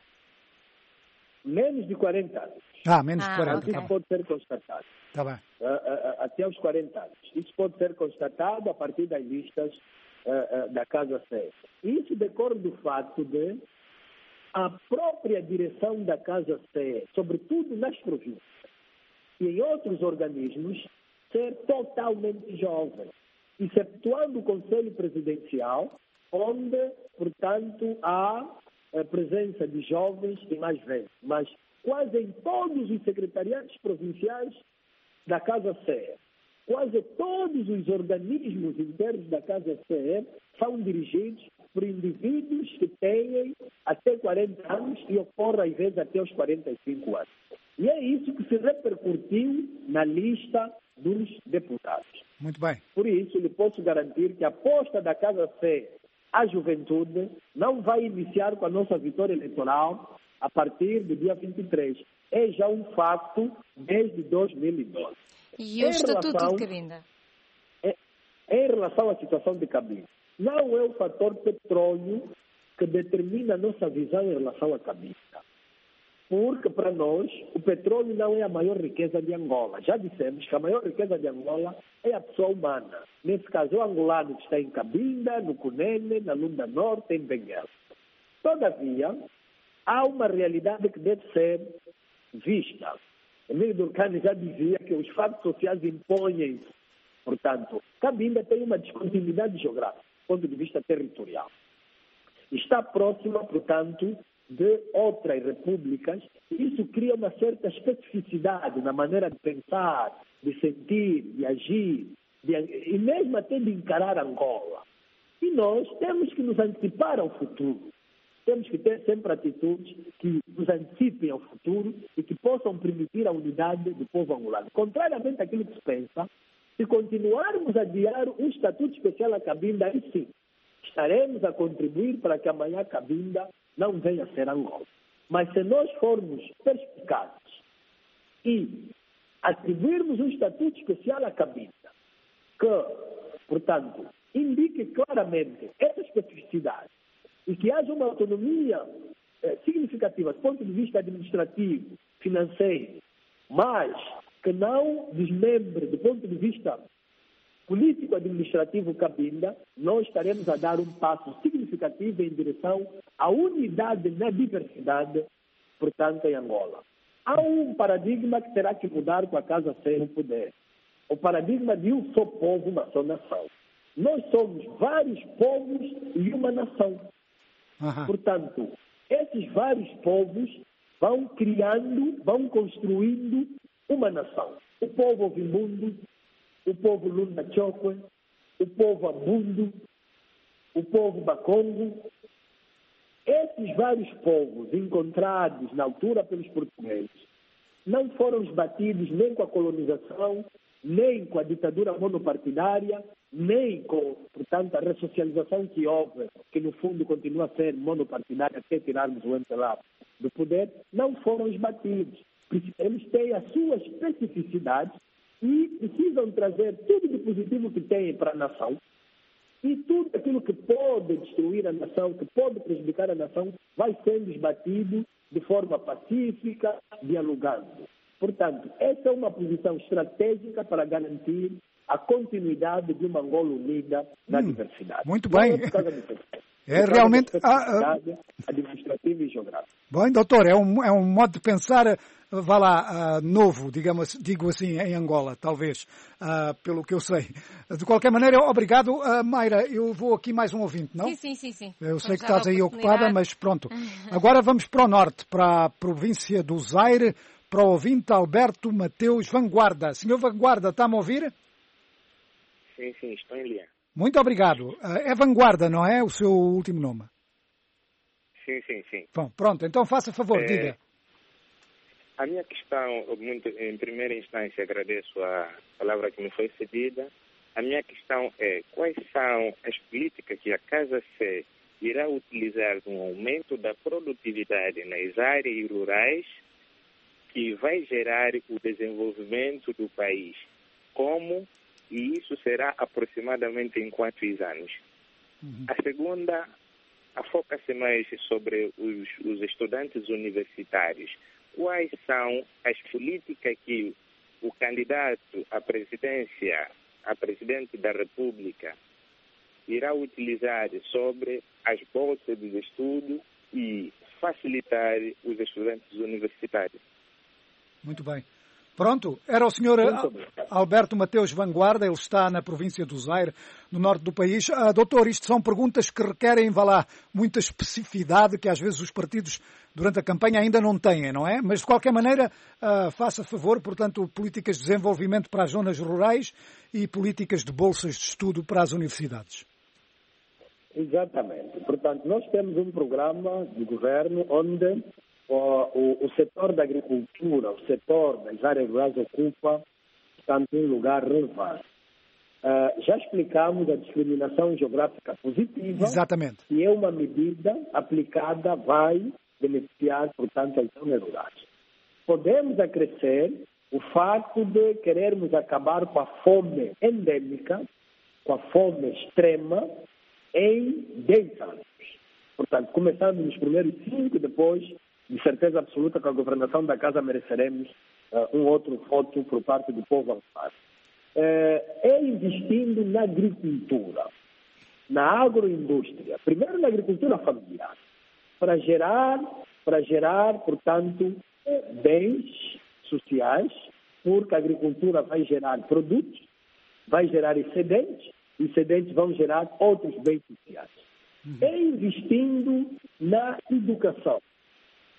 Menos de quarenta anos. Ah, menos de ah, quarenta. Okay. Isso Tá pode ser constatado. Tá bem. Uh, uh, até os quarenta anos. Isso pode ser constatado a partir das listas uh, uh, da Casa C E E. Isso decorre do fato de a própria direção da Casa C E E, sobretudo nas províncias e em outros organismos, ser totalmente jovem, excetuando o Conselho Presidencial, onde, portanto, há a presença de jovens e mais velhos. Mas quase em todos os secretariados provinciais da Casa C E E, quase todos os organismos internos da Casa C E E são dirigidos por indivíduos que têm até quarenta anos e ocorre, às vezes, até os quarenta e cinco anos. E é isso que se repercutiu na lista dos deputados. Muito bem. Por isso, lhe posso garantir que a aposta da Casa C E E à juventude não vai iniciar com a nossa vitória eleitoral a partir do dia vinte e três. É já um facto desde dois mil e doze. E o Estatuto de Cabinda? É, em relação à situação de Cabinda, não é o fator petróleo que determina a nossa visão em relação a Cabinda. Porque, para nós, o petróleo não é a maior riqueza de Angola. Já dissemos que a maior riqueza de Angola é a pessoa humana. Nesse caso, o angolano que está em Cabinda, no Cunene, na Lunda Norte, em Benguela. Todavia, há uma realidade que deve ser vista. Emílio Durkheim já dizia que os fatos sociais impõem-se. Portanto, Cabinda tem uma descontinuidade geográfica, do ponto de vista territorial. Está próxima, portanto, de outras repúblicas, isso cria uma certa especificidade na maneira de pensar, de sentir, de agir, de, e mesmo até de encarar Angola. E nós temos que nos antecipar ao futuro. Temos que ter sempre atitudes que nos antecipem ao futuro e que possam permitir a unidade do povo angolano. Contrariamente àquilo que se pensa, se continuarmos a adiar um estatuto especial à Cabinda, aí sim, estaremos a contribuir para que amanhã a Cabinda não venha a ser Angola. Mas se nós formos perspicazes e atribuirmos um estatuto especial à Cabinda, que, portanto, indique claramente essa especificidade e que haja uma autonomia eh, significativa do ponto de vista administrativo, financeiro, mas que não desmembre do ponto de vista político-administrativo Cabinda, nós estaremos a dar um passo significativo em direção à unidade na diversidade, portanto, em Angola. Há um paradigma que terá que mudar com a Casa C no poder. O paradigma de um só povo, uma só nação. Nós somos vários povos e uma nação. Uhum. Portanto, esses vários povos vão criando, vão construindo uma nação. O povo Ovimundo, o povo Lunda Chokwe, o povo Abundo, o povo Bakongo. Esses vários povos encontrados na altura pelos portugueses não foram esbatidos nem com a colonização, nem com a ditadura monopartidária, nem com, portanto, a ressocialização que houve, que no fundo continua a ser monopartidária até tirarmos o M P L A do poder, não foram esbatidos. Eles têm a sua especificidade e precisam trazer tudo de positivo que têm para a nação e tudo aquilo que pode destruir a nação, que pode prejudicar a nação, vai sendo esbatido de forma pacífica, dialogando. Portanto, essa é uma posição estratégica para garantir a continuidade de uma Angola unida na hum, diversidade. Muito bem. É, é realmente a, a... administrativa e geográfica. Bom, doutor, é um, é um modo de pensar, vá lá, uh, novo, digamos, digo assim, em Angola, talvez, uh, pelo que eu sei. De qualquer maneira, obrigado. Uh, Mayra, eu vou aqui mais um ouvinte, não? Sim, sim, sim. sim. Eu sei que estás aí ocupada, mas pronto. Agora vamos para o norte, para a província do Zaire, para o ouvinte Alberto Mateus Vanguarda. Senhor Vanguarda, está-me a ouvir? Sim, sim, estou em linha. Muito obrigado. É Vanguarda, não é o seu último nome? Sim, sim, sim. Bom, pronto, então faça favor, é, diga. A minha questão, muito, em primeira instância, agradeço a palavra que me foi cedida. A minha questão é, quais são as políticas que a Casa C irá utilizar no aumento da produtividade nas áreas rurais que vai gerar o desenvolvimento do país? Como? E isso será aproximadamente em quantos anos? Uhum. A segunda, foca-se mais sobre os, os estudantes universitários. Quais são as políticas que o candidato à presidência, a presidente da República, irá utilizar sobre as bolsas de estudo e facilitar os estudantes universitários? Muito bem. Pronto, era o senhor Alberto Mateus Vanguarda, ele está na província do Zaire, no norte do país. Ah, doutor, isto são perguntas que requerem, vá lá, muita especificidade que às vezes os partidos durante a campanha ainda não têm, não é? Mas de qualquer maneira, ah, faça favor, portanto, políticas de desenvolvimento para as zonas rurais e políticas de bolsas de estudo para as universidades. Exatamente. Portanto, nós temos um programa de governo onde O, o, o setor da agricultura, o setor das áreas rurais ocupa, portanto, um lugar relevante. Uh, já explicamos a discriminação geográfica positiva. Exatamente. Que é uma medida aplicada, vai beneficiar, portanto, as zonas rurais. Podemos acrescer o fato de querermos acabar com a fome endêmica, com a fome extrema, em dez anos. Portanto, começando nos primeiros cinco, depois, de certeza absoluta que a governação da Casa mereceremos uh, um outro voto por parte do povo angolano. Uh, é investindo na agricultura, na agroindústria, primeiro na agricultura familiar, para gerar, para gerar, portanto, bens sociais, porque a agricultura vai gerar produtos, vai gerar excedentes, e excedentes vão gerar outros bens sociais. Uhum. É investindo na educação.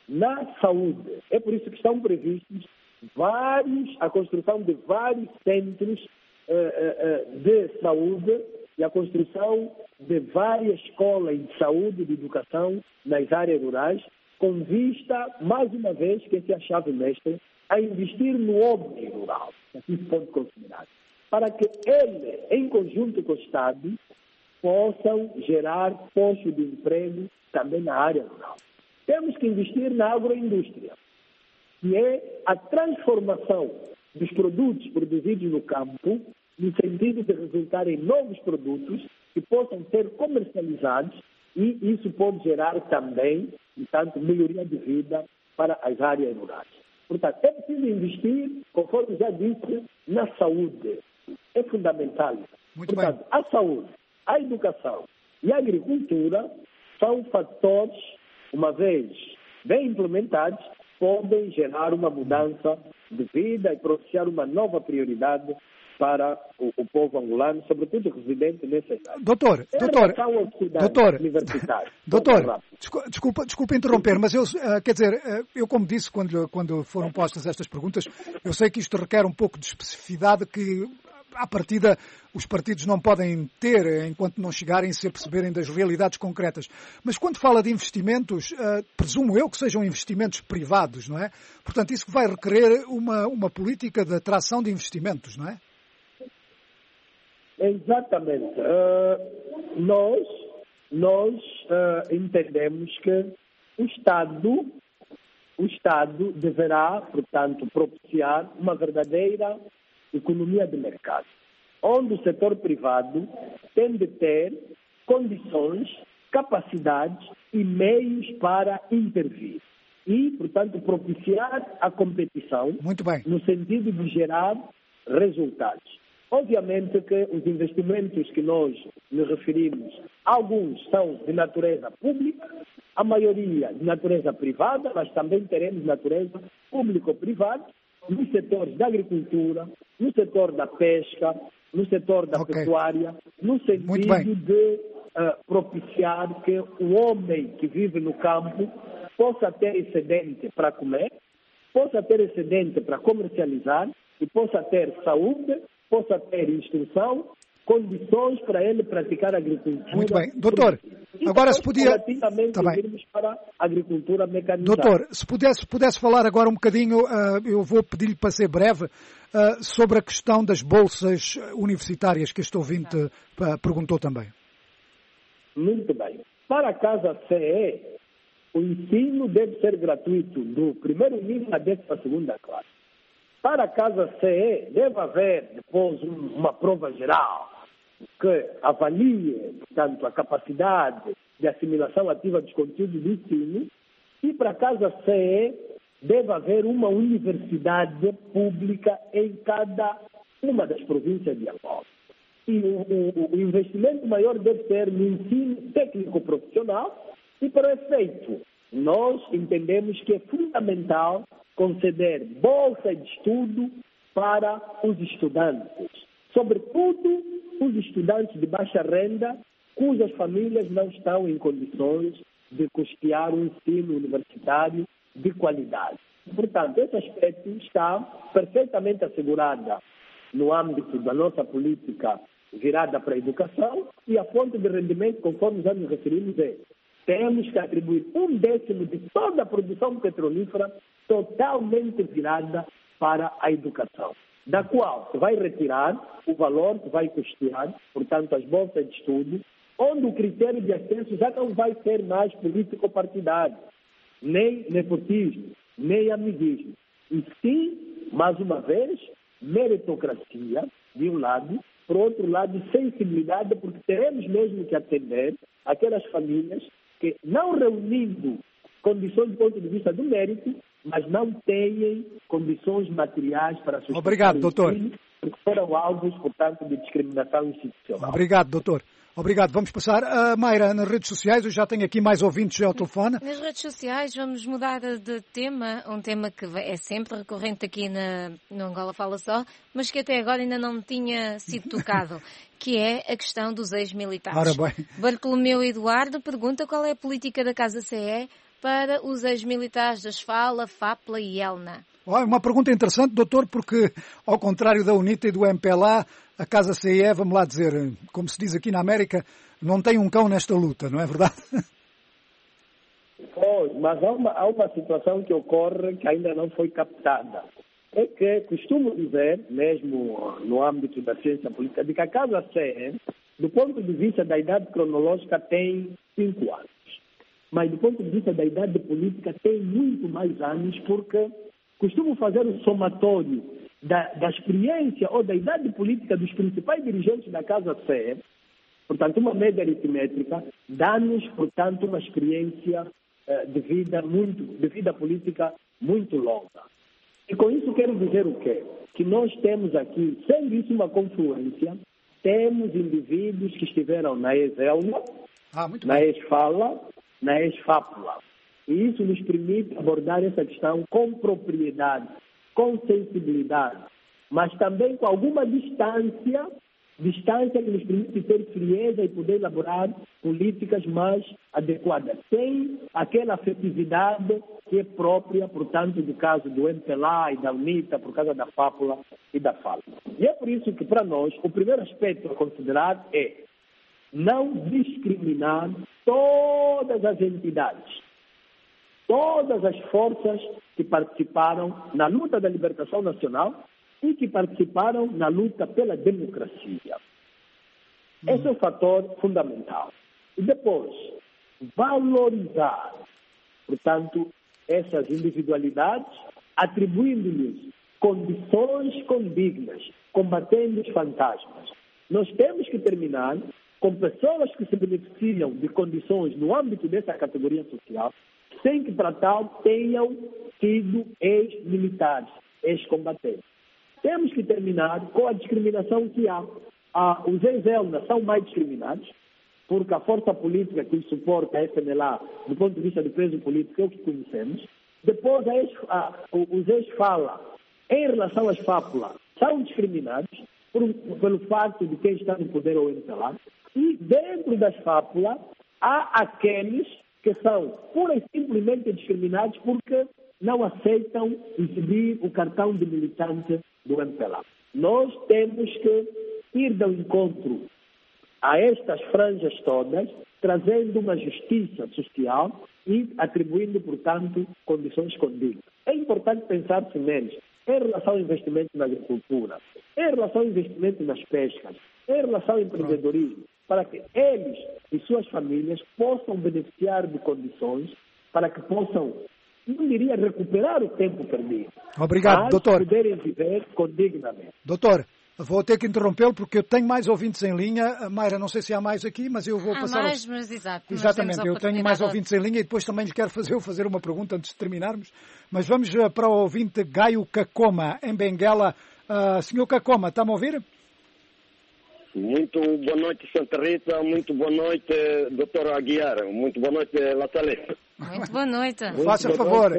na saúde. É por isso que estão previstos vários, a construção de vários centros uh, uh, de saúde e a construção de várias escolas de saúde e de educação nas áreas rurais, com vista, mais uma vez, que essa é a chave mestra, a investir no homem rural, assim se pode considerar, para que ele, em conjunto com o Estado, possam gerar postos de emprego também na área rural. Temos que investir na agroindústria, que é a transformação dos produtos produzidos no campo, no sentido de resultar em novos produtos que possam ser comercializados, e isso pode gerar também, portanto, melhoria de vida para as áreas rurais. Portanto, é preciso investir, conforme já disse, na saúde. É fundamental. Muito portanto, bem. A saúde, a educação e a agricultura são fatores, uma vez bem implementados, podem gerar uma mudança de vida e propiciar uma nova prioridade para o, o povo angolano, sobretudo residente nessas áreas. Doutor, doutor, doutor, doutor, desculpa, desculpa interromper, mas eu, quer dizer, eu como disse quando, quando foram postas estas perguntas, eu sei que isto requer um pouco de especificidade que, à partida, os partidos não podem ter enquanto não chegarem a se perceberem das realidades concretas. Mas quando fala de investimentos, uh, presumo eu que sejam investimentos privados, não é? Portanto, isso vai requerer uma, uma política de atração de investimentos, não é? Exatamente. Uh, nós nós uh, entendemos que o Estado, o Estado deverá, portanto, propiciar uma verdadeira economia de mercado, onde o setor privado tem de ter condições, capacidades e meios para intervir e, portanto, propiciar a competição. Muito bem. No sentido de gerar resultados. Obviamente que os investimentos que nós nos referimos, alguns são de natureza pública, a maioria de natureza privada, mas também teremos natureza público-privada, nos setores da agricultura, no setor da pesca, no setor da okay. pecuária, no sentido de uh, propiciar que o homem que vive no campo possa ter excedente para comer, possa ter excedente para comercializar e possa ter saúde, possa ter instrução, condições para ele praticar a agricultura. Muito bem. Doutor, e agora se podia... Tá bem. Para a agricultura mecanizada. Doutor, se pudesse, pudesse falar agora um bocadinho, uh, eu vou pedir-lhe para ser breve, uh, sobre a questão das bolsas universitárias que este ouvinte uh, perguntou também. Muito bem. Para a Casa C E, o ensino deve ser gratuito do primeiro nível à décima segunda classe. Para a Casa C E, deve haver depois um, uma prova geral que avalie, portanto, a capacidade de assimilação ativa dos conteúdos do ensino, e para a Casa C E deve haver uma universidade pública em cada uma das províncias de Angola. E o, o, o investimento maior deve ser no ensino técnico-profissional, e para o efeito, nós entendemos que é fundamental conceder bolsa de estudo para os estudantes, sobretudo os estudantes de baixa renda, cujas famílias não estão em condições de custear um ensino universitário de qualidade. Portanto, esse aspecto está perfeitamente assegurado no âmbito da nossa política virada para a educação, e a fonte de rendimento, conforme já nos referimos, é: temos que atribuir um décimo de toda a produção petrolífera totalmente virada para a educação, da qual se vai retirar o valor que vai custear, portanto, as bolsas de estudo, onde o critério de acesso já não vai ser mais político-partidário, nem nepotismo, nem amiguismo, e sim, mais uma vez, meritocracia, de um lado, por outro lado, sensibilidade, porque teremos mesmo que atender aquelas famílias que, não reunindo condições do ponto de vista do mérito, mas não têm condições materiais para sustentar. Obrigado, doutor. Porque foram alvos, portanto, de discriminação institucional. Obrigado, doutor. Obrigado. Vamos passar a uh, Mayra nas redes sociais. Eu já tenho aqui mais ouvintes ao telefone. Nas redes sociais vamos mudar de tema, um tema que é sempre recorrente aqui na, no Angola Fala Só, mas que até agora ainda não tinha sido tocado, que é a questão dos ex-militares. Ora bem. Bartolomeu Eduardo pergunta qual é a política da Casa C E para os ex-militares da Esfala, Fapla e Elna? Olha, uma pergunta interessante, doutor, porque ao contrário da UNITA e do M P L A, a Casa C I E, vamos lá dizer, como se diz aqui na América, não tem um cão nesta luta, não é verdade? Pois, mas há uma, há uma situação que ocorre que ainda não foi captada. É que costumo dizer, mesmo no âmbito da ciência política, de que a Casa C E E, do ponto de vista da idade cronológica, tem cinco anos. Mas do ponto de vista da idade política, tem muito mais anos, porque costumo fazer o somatório da, da experiência ou da idade política dos principais dirigentes da Casa C E E, portanto, uma média aritmétrica, dá-nos, portanto, uma experiência eh, de vida muito, de vida política muito longa. E com isso quero dizer o quê? Que nós temos aqui, sendo isso uma confluência, temos indivíduos que estiveram na ex-Elna, ah, na ex-Fala, na ex-Fápula. E isso nos permite abordar essa questão com propriedade, com sensibilidade, mas também com alguma distância, distância que nos permite ter frieza e poder elaborar políticas mais adequadas, sem aquela afetividade que é própria, portanto, do caso do M P L A e da UNITA, por causa da Fápula e da Fala. E é por isso que, para nós, o primeiro aspecto a considerar é não discriminar todas as entidades, todas as forças que participaram na luta da libertação nacional e que participaram na luta pela democracia. Uhum. Esse é o fator fundamental. E depois, valorizar, portanto, essas individualidades, atribuindo-lhes condições condignas, combatendo os fantasmas. Nós temos que terminar com pessoas que se beneficiam de condições no âmbito dessa categoria social, sem que para tal tenham sido ex-militares, ex-combatentes. Temos que terminar com a discriminação que há. Ah, os ex-Elna são mais discriminados, porque a força política que suporta a F N L A, do ponto de vista do peso político, é o que conhecemos. Depois, a ex, a, os ex-Fala, em relação às Fápula, são discriminados por, pelo facto de quem está no poder ou M P L A. E dentro das Fápula, há aqueles que são pura e simplesmente discriminados porque não aceitam exibir o cartão de militante do M P L A. Nós temos que ir ao encontro a estas franjas todas, trazendo uma justiça social e atribuindo, portanto, condições condignas. É importante pensar-se neles em relação ao investimento na agricultura, em relação ao investimento nas pescas, em relação ao empreendedorismo, para que eles e suas famílias possam beneficiar de condições para que possam, não diria recuperar o tempo perdido. Obrigado, mas doutor. poderem viver condignamente. Doutor, vou ter que interrompê-lo porque eu tenho mais ouvintes em linha. Mayra, não sei se há mais aqui, mas eu vou há passar... mais, aos... mas exato. Exatamente, eu tenho mais ouvintes em linha e depois também lhe quero fazer, eu fazer uma pergunta antes de terminarmos. Mas vamos para o ouvinte Gaio Kakoma, em Benguela. Uh, senhor Kakoma, está-me a ouvir? Muito boa noite, Santa Rita. Muito boa noite, doutor Aguiar. Muito boa noite, Latalé. Muito boa noite. Faça favor.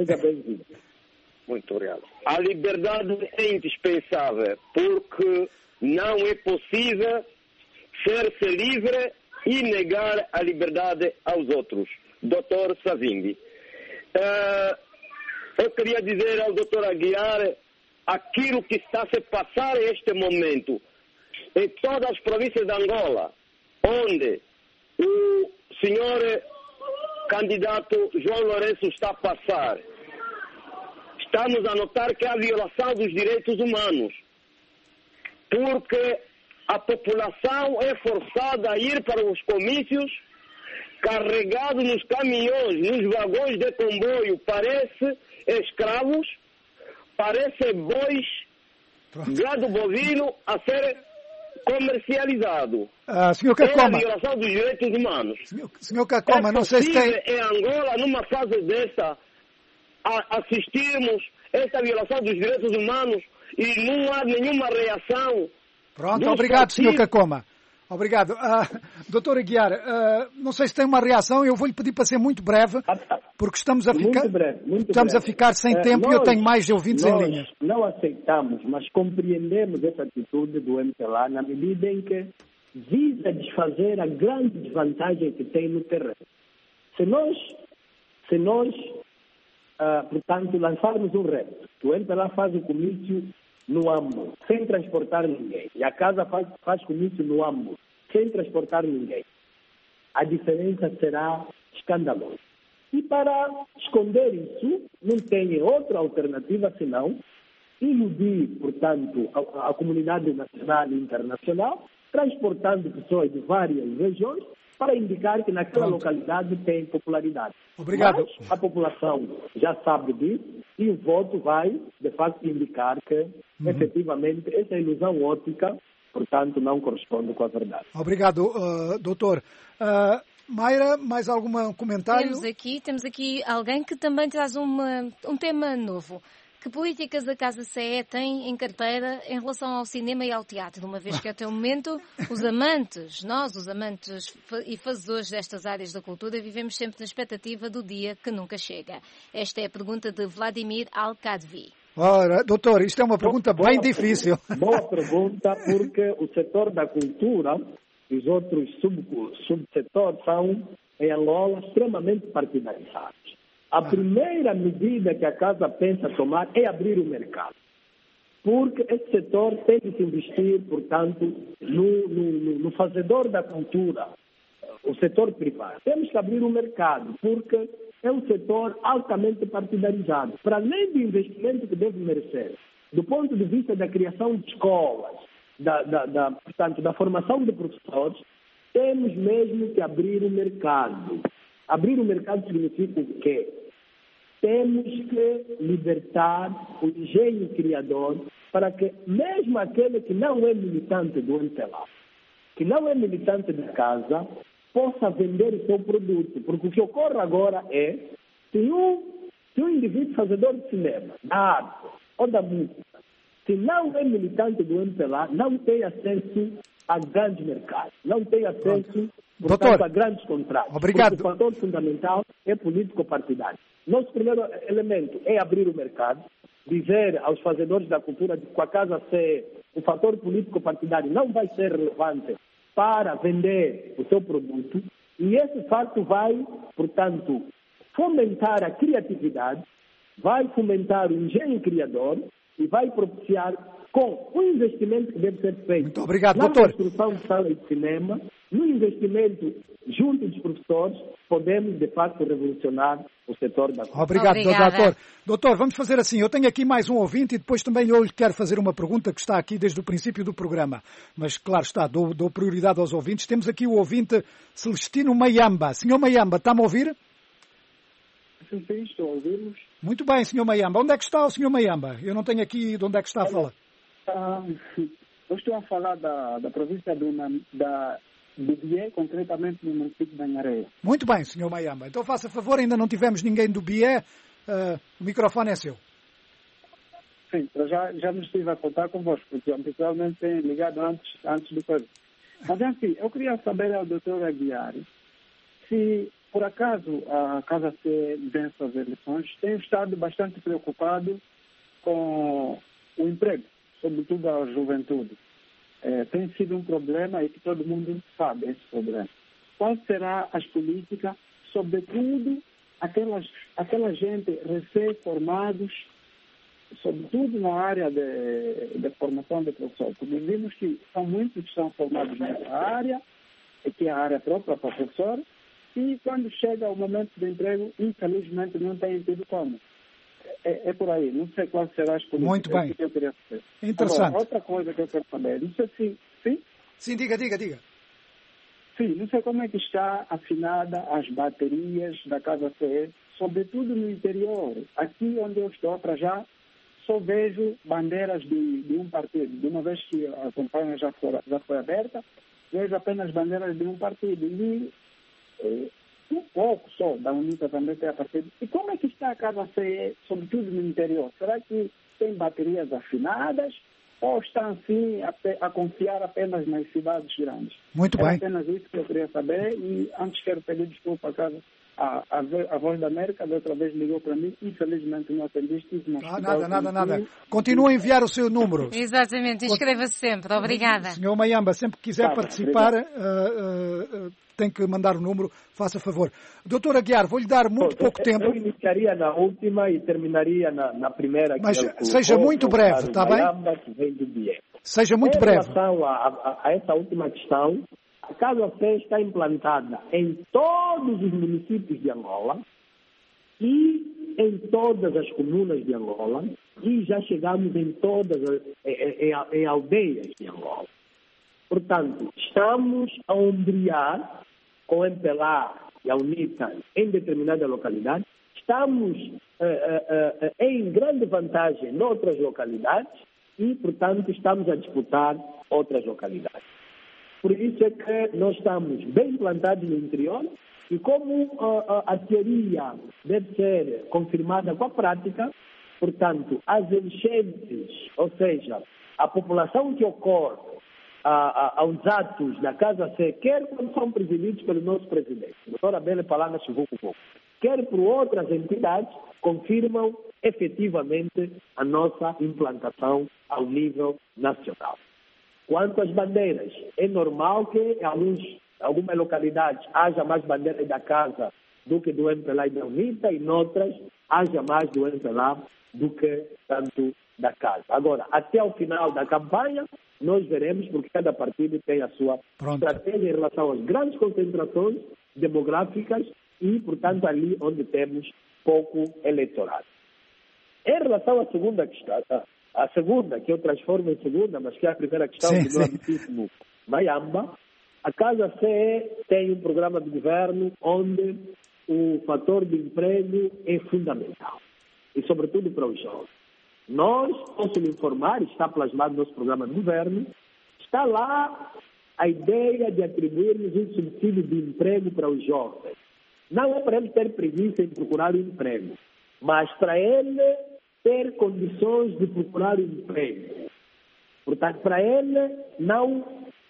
Muito obrigado. A liberdade é indispensável porque não é possível ser-se livre e negar a liberdade aos outros. doutor Savimbi. Uh, eu queria dizer ao doutor Aguiar aquilo que está a se passar neste momento em todas as províncias de Angola, onde o senhor candidato João Lourenço está a passar. Estamos a notar que há violação dos direitos humanos, porque a população é forçada a ir para os comícios carregado nos caminhões, nos vagões de comboio, parece escravos, parece bois, gado bovino a ser comercializado. Ah, senhor Kakoma. É a violação dos direitos humanos. Senhor, senhor Kakoma, é não sei se tem... em Angola, numa fase desta, a, assistirmos esta violação dos direitos humanos e não há nenhuma reação. Pronto, obrigado, senhor Kakoma. Obrigado. Uh, doutor Aguiar, uh, não sei se tem uma reação, eu vou-lhe pedir para ser muito breve, porque estamos a ficar, muito breve, muito estamos breve. a ficar sem uh, tempo nós, e eu tenho mais ouvintes em linha. Não aceitamos, mas compreendemos essa atitude do M P L A na medida em que visa desfazer a grande desvantagem que tem no terreno. Se nós se nós, uh, portanto, lançarmos um repto, o M P L A faz o comício no AMBO, sem transportar ninguém, e a casa faz, faz comício no AMBO, sem transportar ninguém, a diferença será escandalosa. E para esconder isso, não tem outra alternativa senão iludir, portanto, a, a comunidade nacional e internacional, transportando pessoas de várias regiões para indicar que naquela Pronto. localidade tem popularidade. Obrigado. Mas a população já sabe disso e o voto vai, de facto, indicar que, uhum. efetivamente, essa ilusão óptica, portanto, não corresponde com a verdade. Obrigado, uh, doutor. Uh, Mayra, mais algum comentário? Temos aqui, temos aqui alguém que também traz uma, um tema novo. Que políticas a Casa C E tem em carteira em relação ao cinema e ao teatro, uma vez que até o momento os amantes, nós os amantes e fazedores destas áreas da cultura, vivemos sempre na expectativa do dia que nunca chega. Esta é a pergunta de Vladimir Alkadvi. Ora, doutor, isto é uma pergunta boa, bem difícil. Boa pergunta, porque o setor da cultura e os outros sub, subsetores são, em Angola, extremamente partidarizados. A primeira medida que a Casa pensa tomar é abrir o mercado, porque esse setor tem que se investir, portanto, no, no, no fazedor da cultura, o setor privado. Temos que abrir o mercado, porque é um setor altamente partidarizado. Para além do investimento que deve merecer, do ponto de vista da criação de escolas, da, da, da, portanto, da formação de professores, temos mesmo que abrir o mercado. Abrir o mercado significa o quê? Temos que libertar o engenho criador para que mesmo aquele que não é militante do M P L A, que não é militante da casa, possa vender o seu produto. Porque o que ocorre agora é que um, se um indivíduo fazedor de cinema, da arte ou da música, se não é militante do M P L A, não tem acesso a grandes mercados, não tem acesso, portanto, Doutor, a grandes contratos. Obrigado. Porque o fator fundamental é político-partidário. Nosso primeiro elemento é abrir o mercado, dizer aos fazedores da cultura que com a Casa C, o fator político-partidário não vai ser relevante para vender o seu produto, e esse fato vai, portanto, fomentar a criatividade, vai fomentar o engenho criador e vai propiciar com o investimento que deve ser feito. Muito obrigado, na doutor. construção de salas de cinema, no investimento junto dos professores, podemos, de facto, revolucionar o setor da cultura. Obrigado, Obrigada. doutor. Doutor, vamos fazer assim. Eu tenho aqui mais um ouvinte e depois também eu lhe quero fazer uma pergunta que está aqui desde o princípio do programa. Mas, claro está, dou, dou prioridade aos ouvintes. Temos aqui o ouvinte Celestino Mayamba. Senhor Mayamba, está-me a ouvir? Sim, sim, estou a ouvir-vos. Muito bem, senhor Mayamba. Onde é que está o senhor Mayamba? Eu não tenho aqui de onde é que está a falar. Ah, eu estou a falar da, da província do, da, do Bié, concretamente no município de Anhareia. Muito bem, senhor Mayamba. Então faça favor, ainda não tivemos ninguém do Bié. Uh, o microfone é seu. Sim, já, já me estive a contar convosco, porque habitualmente tenho ligado antes, antes do coisa. Mas, enfim, eu queria saber ao doutor Aguiar se, por acaso, a Casa C vence as eleições. Tenho estado bastante preocupado com o emprego, sobretudo à juventude. É, tem sido um problema e que todo mundo sabe esse problema. Qual será as políticas, sobretudo aquelas, aquela gente recém-formados, sobretudo na área de, de formação de professores? Porque vimos que são muitos que são formados nessa área, que é a área própria para professor, e quando chega o momento do emprego, infelizmente não tem tido como. É, é por aí, não sei qual será as políticas. Muito bem. Que eu queria saber. Interessante. Agora, outra coisa que eu quero saber, não sei se... Sim? Sim, diga, diga, diga. Sim, não sei como é que está afinada as baterias da Casa C E, sobretudo no interior. Aqui onde eu estou, para já, só vejo bandeiras de, de um partido. De uma vez que a campanha já foi, já foi aberta, vejo apenas bandeiras de um partido. E eh, um pouco só da UNITA também tem a partido. E como é que está a Casa C E, sobretudo no interior? Será que tem baterias afinadas ou estão, assim, a, a confiar apenas nas cidades grandes? Muito Era bem. apenas isso que eu queria saber e antes quero pedir desculpa à Casa, a, a, a Voz da América, da outra vez ligou para mim, infelizmente não atendiste. Ah, nada, nada, nada. Continua a enviar o seu número. Exatamente, inscreva-se sempre. Obrigada. Senhor Mayamba, sempre que quiser Tá, participar, uh, uh, uh, tem que mandar o número, faça favor. Doutor Aguiar, vou-lhe dar muito Bom, pouco eu, tempo. Eu iniciaria na última e terminaria na, na primeira. Que Mas colocou, seja muito breve, está bem? Mayamba, que vem do Bié. Seja muito em breve. Em relação a, a, a essa última questão, a Casa Sé está implantada em todos os municípios de Angola e em todas as comunas de Angola e já chegamos em todas as em, em, em aldeias de Angola. Portanto, estamos a ombrear com o M P L A e a UNITA em determinada localidade, estamos uh, uh, uh, em grande vantagem em outras localidades e, portanto, estamos a disputar outras localidades. Por isso é que nós estamos bem plantados no interior e como uh, uh, a teoria deve ser confirmada com a prática, portanto, as enchentes, ou seja, a população que ocorre uh, uh, aos atos da Casa Sé, quer quando são presididos pelo nosso presidente, o doutor Abel Palanga Chivuco, quer por outras entidades, confirmam efetivamente a nossa implantação ao nível nacional. Quanto às bandeiras, é normal que em alguns, algumas localidades haja mais bandeiras da casa do que do M P L A e da UNITA, e noutras haja mais do M P L A do que tanto da casa. Agora, até o final da campanha, nós veremos, porque cada partido tem a sua Pronto. estratégia em relação às grandes concentrações demográficas e, portanto, ali onde temos pouco eleitorado. Em relação à segunda questão, a segunda, que eu transformo em segunda, mas que é a primeira questão sim, do meu amicíssimo Mayamba, a Casa Sé tem um programa de governo onde o fator de emprego é fundamental, e sobretudo para os jovens. Nós, posso lhe informar, está plasmado no nosso programa de governo, está lá a ideia de atribuirmos um subsídio de emprego para os jovens. Não é para ele ter preguiça em procurar um emprego, mas para ele ter condições de procurar um emprego. Portanto, para ele não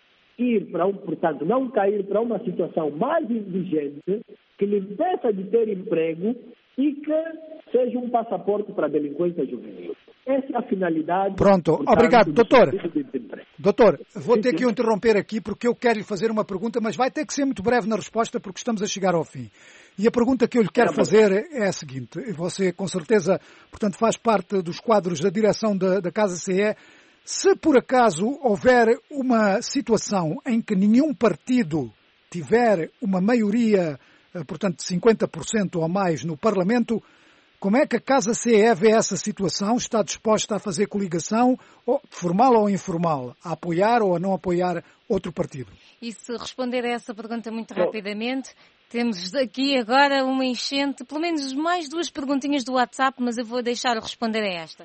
ir para um, portanto, não cair para uma situação mais indigente que lhe impeça de ter emprego e que seja um passaporte para a delinquência juvenil. Essa é a finalidade. Pronto, portanto, obrigado, doutor. Doutor, vou sim, ter sim. que o interromper aqui porque eu quero lhe fazer uma pergunta, mas vai ter que ser muito breve na resposta porque estamos a chegar ao fim. E a pergunta que eu lhe quero fazer é a seguinte. Você, com certeza, portanto, faz parte dos quadros da direção da, da Casa C E. Se, por acaso, houver uma situação em que nenhum partido tiver uma maioria, portanto, de cinquenta por cento ou mais no Parlamento, como é que a Casa C E vê essa situação? Está disposta a fazer coligação, ou, formal ou informal, a apoiar ou a não apoiar outro partido? E se responder a essa pergunta muito rapidamente, temos aqui agora uma enchente, pelo menos mais duas perguntinhas do WhatsApp, mas eu vou deixar-o responder a esta.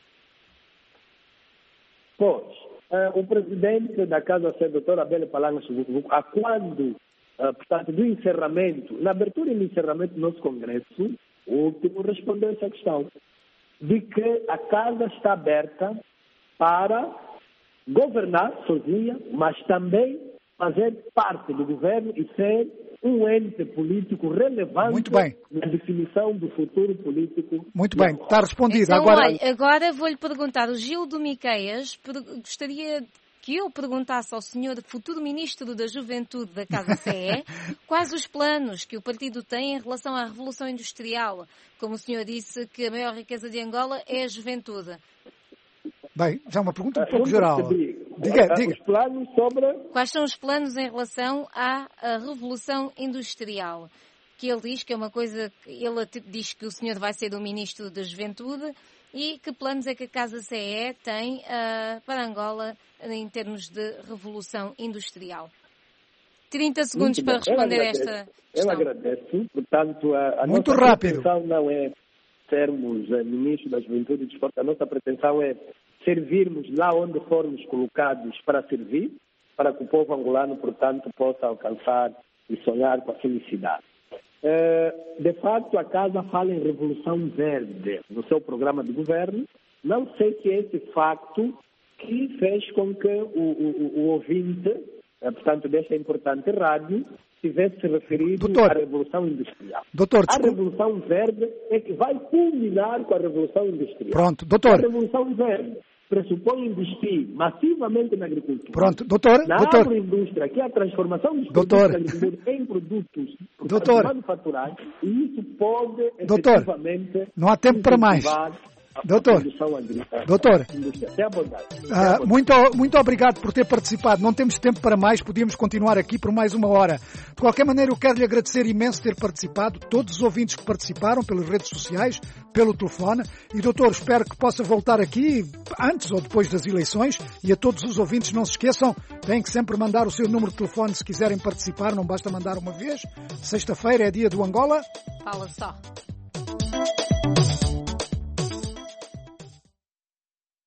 Pois, uh, o presidente da Casa Sé, doutor Abel Palanga Chivuco, a quando, uh, portanto, do encerramento, na abertura e no encerramento do nosso Congresso, o último respondeu essa questão, de que a Casa está aberta para governar sozinha, mas também fazer parte do governo e ser um ente político relevante na definição do futuro político. Muito bem, está respondido. Então, agora olha, agora vou-lhe perguntar, o Gil do Miqueias gostaria que eu perguntasse ao senhor futuro Ministro da Juventude da Casa C E quais os planos que o partido tem em relação à Revolução Industrial. Como o senhor disse que a maior riqueza de Angola é a juventude. Bem, já é uma pergunta um pouco geral. Diga, diga. Os planos sobre... Quais são os planos em relação à, à Revolução Industrial? Que ele diz que é uma coisa... Ele diz que o senhor vai ser o Ministro da Juventude e que planos é que a Casa C E tem uh, para Angola em termos de Revolução Industrial? trinta segundos para responder a esta questão. Eu agradeço. Portanto, a, a Muito nossa rápido. pretensão não é sermos uh, Ministro da Juventude e Desporto. A nossa pretensão é servirmos lá onde formos colocados para servir, para que o povo angolano, portanto, possa alcançar e sonhar com a felicidade. Uh, de facto, a Casa fala em Revolução Verde no seu programa de governo. Não sei se é esse facto que fez com que o, o, o ouvinte, uh, portanto, desta importante rádio, tivesse referido Doutor. à Revolução Industrial. Doutor, a desculpe. Revolução Verde é que vai culminar com a Revolução Industrial. Pronto, doutor. A Revolução Verde pressupõe investir massivamente na agricultura. Pronto, doutor, na doutor. agroindústria, que é a transformação dos Doutor. produtos da agricultura em produtos Doutor. manufaturados, e isso pode Doutor, efetivamente não há tempo para mais. incentivar a Doutor. produção agrícola. Doutor. Até à bondade. Ah, muito, muito obrigado por ter participado. Não temos tempo para mais, podíamos continuar aqui por mais uma hora. De qualquer maneira, eu quero lhe agradecer imenso ter participado, todos os ouvintes que participaram pelas redes sociais, pelo telefone. E, doutor, espero que possa voltar aqui antes ou depois das eleições. E a todos os ouvintes, não se esqueçam, têm que sempre mandar o seu número de telefone se quiserem participar, não basta mandar uma vez. Sexta-feira é dia do Angola. Fala só.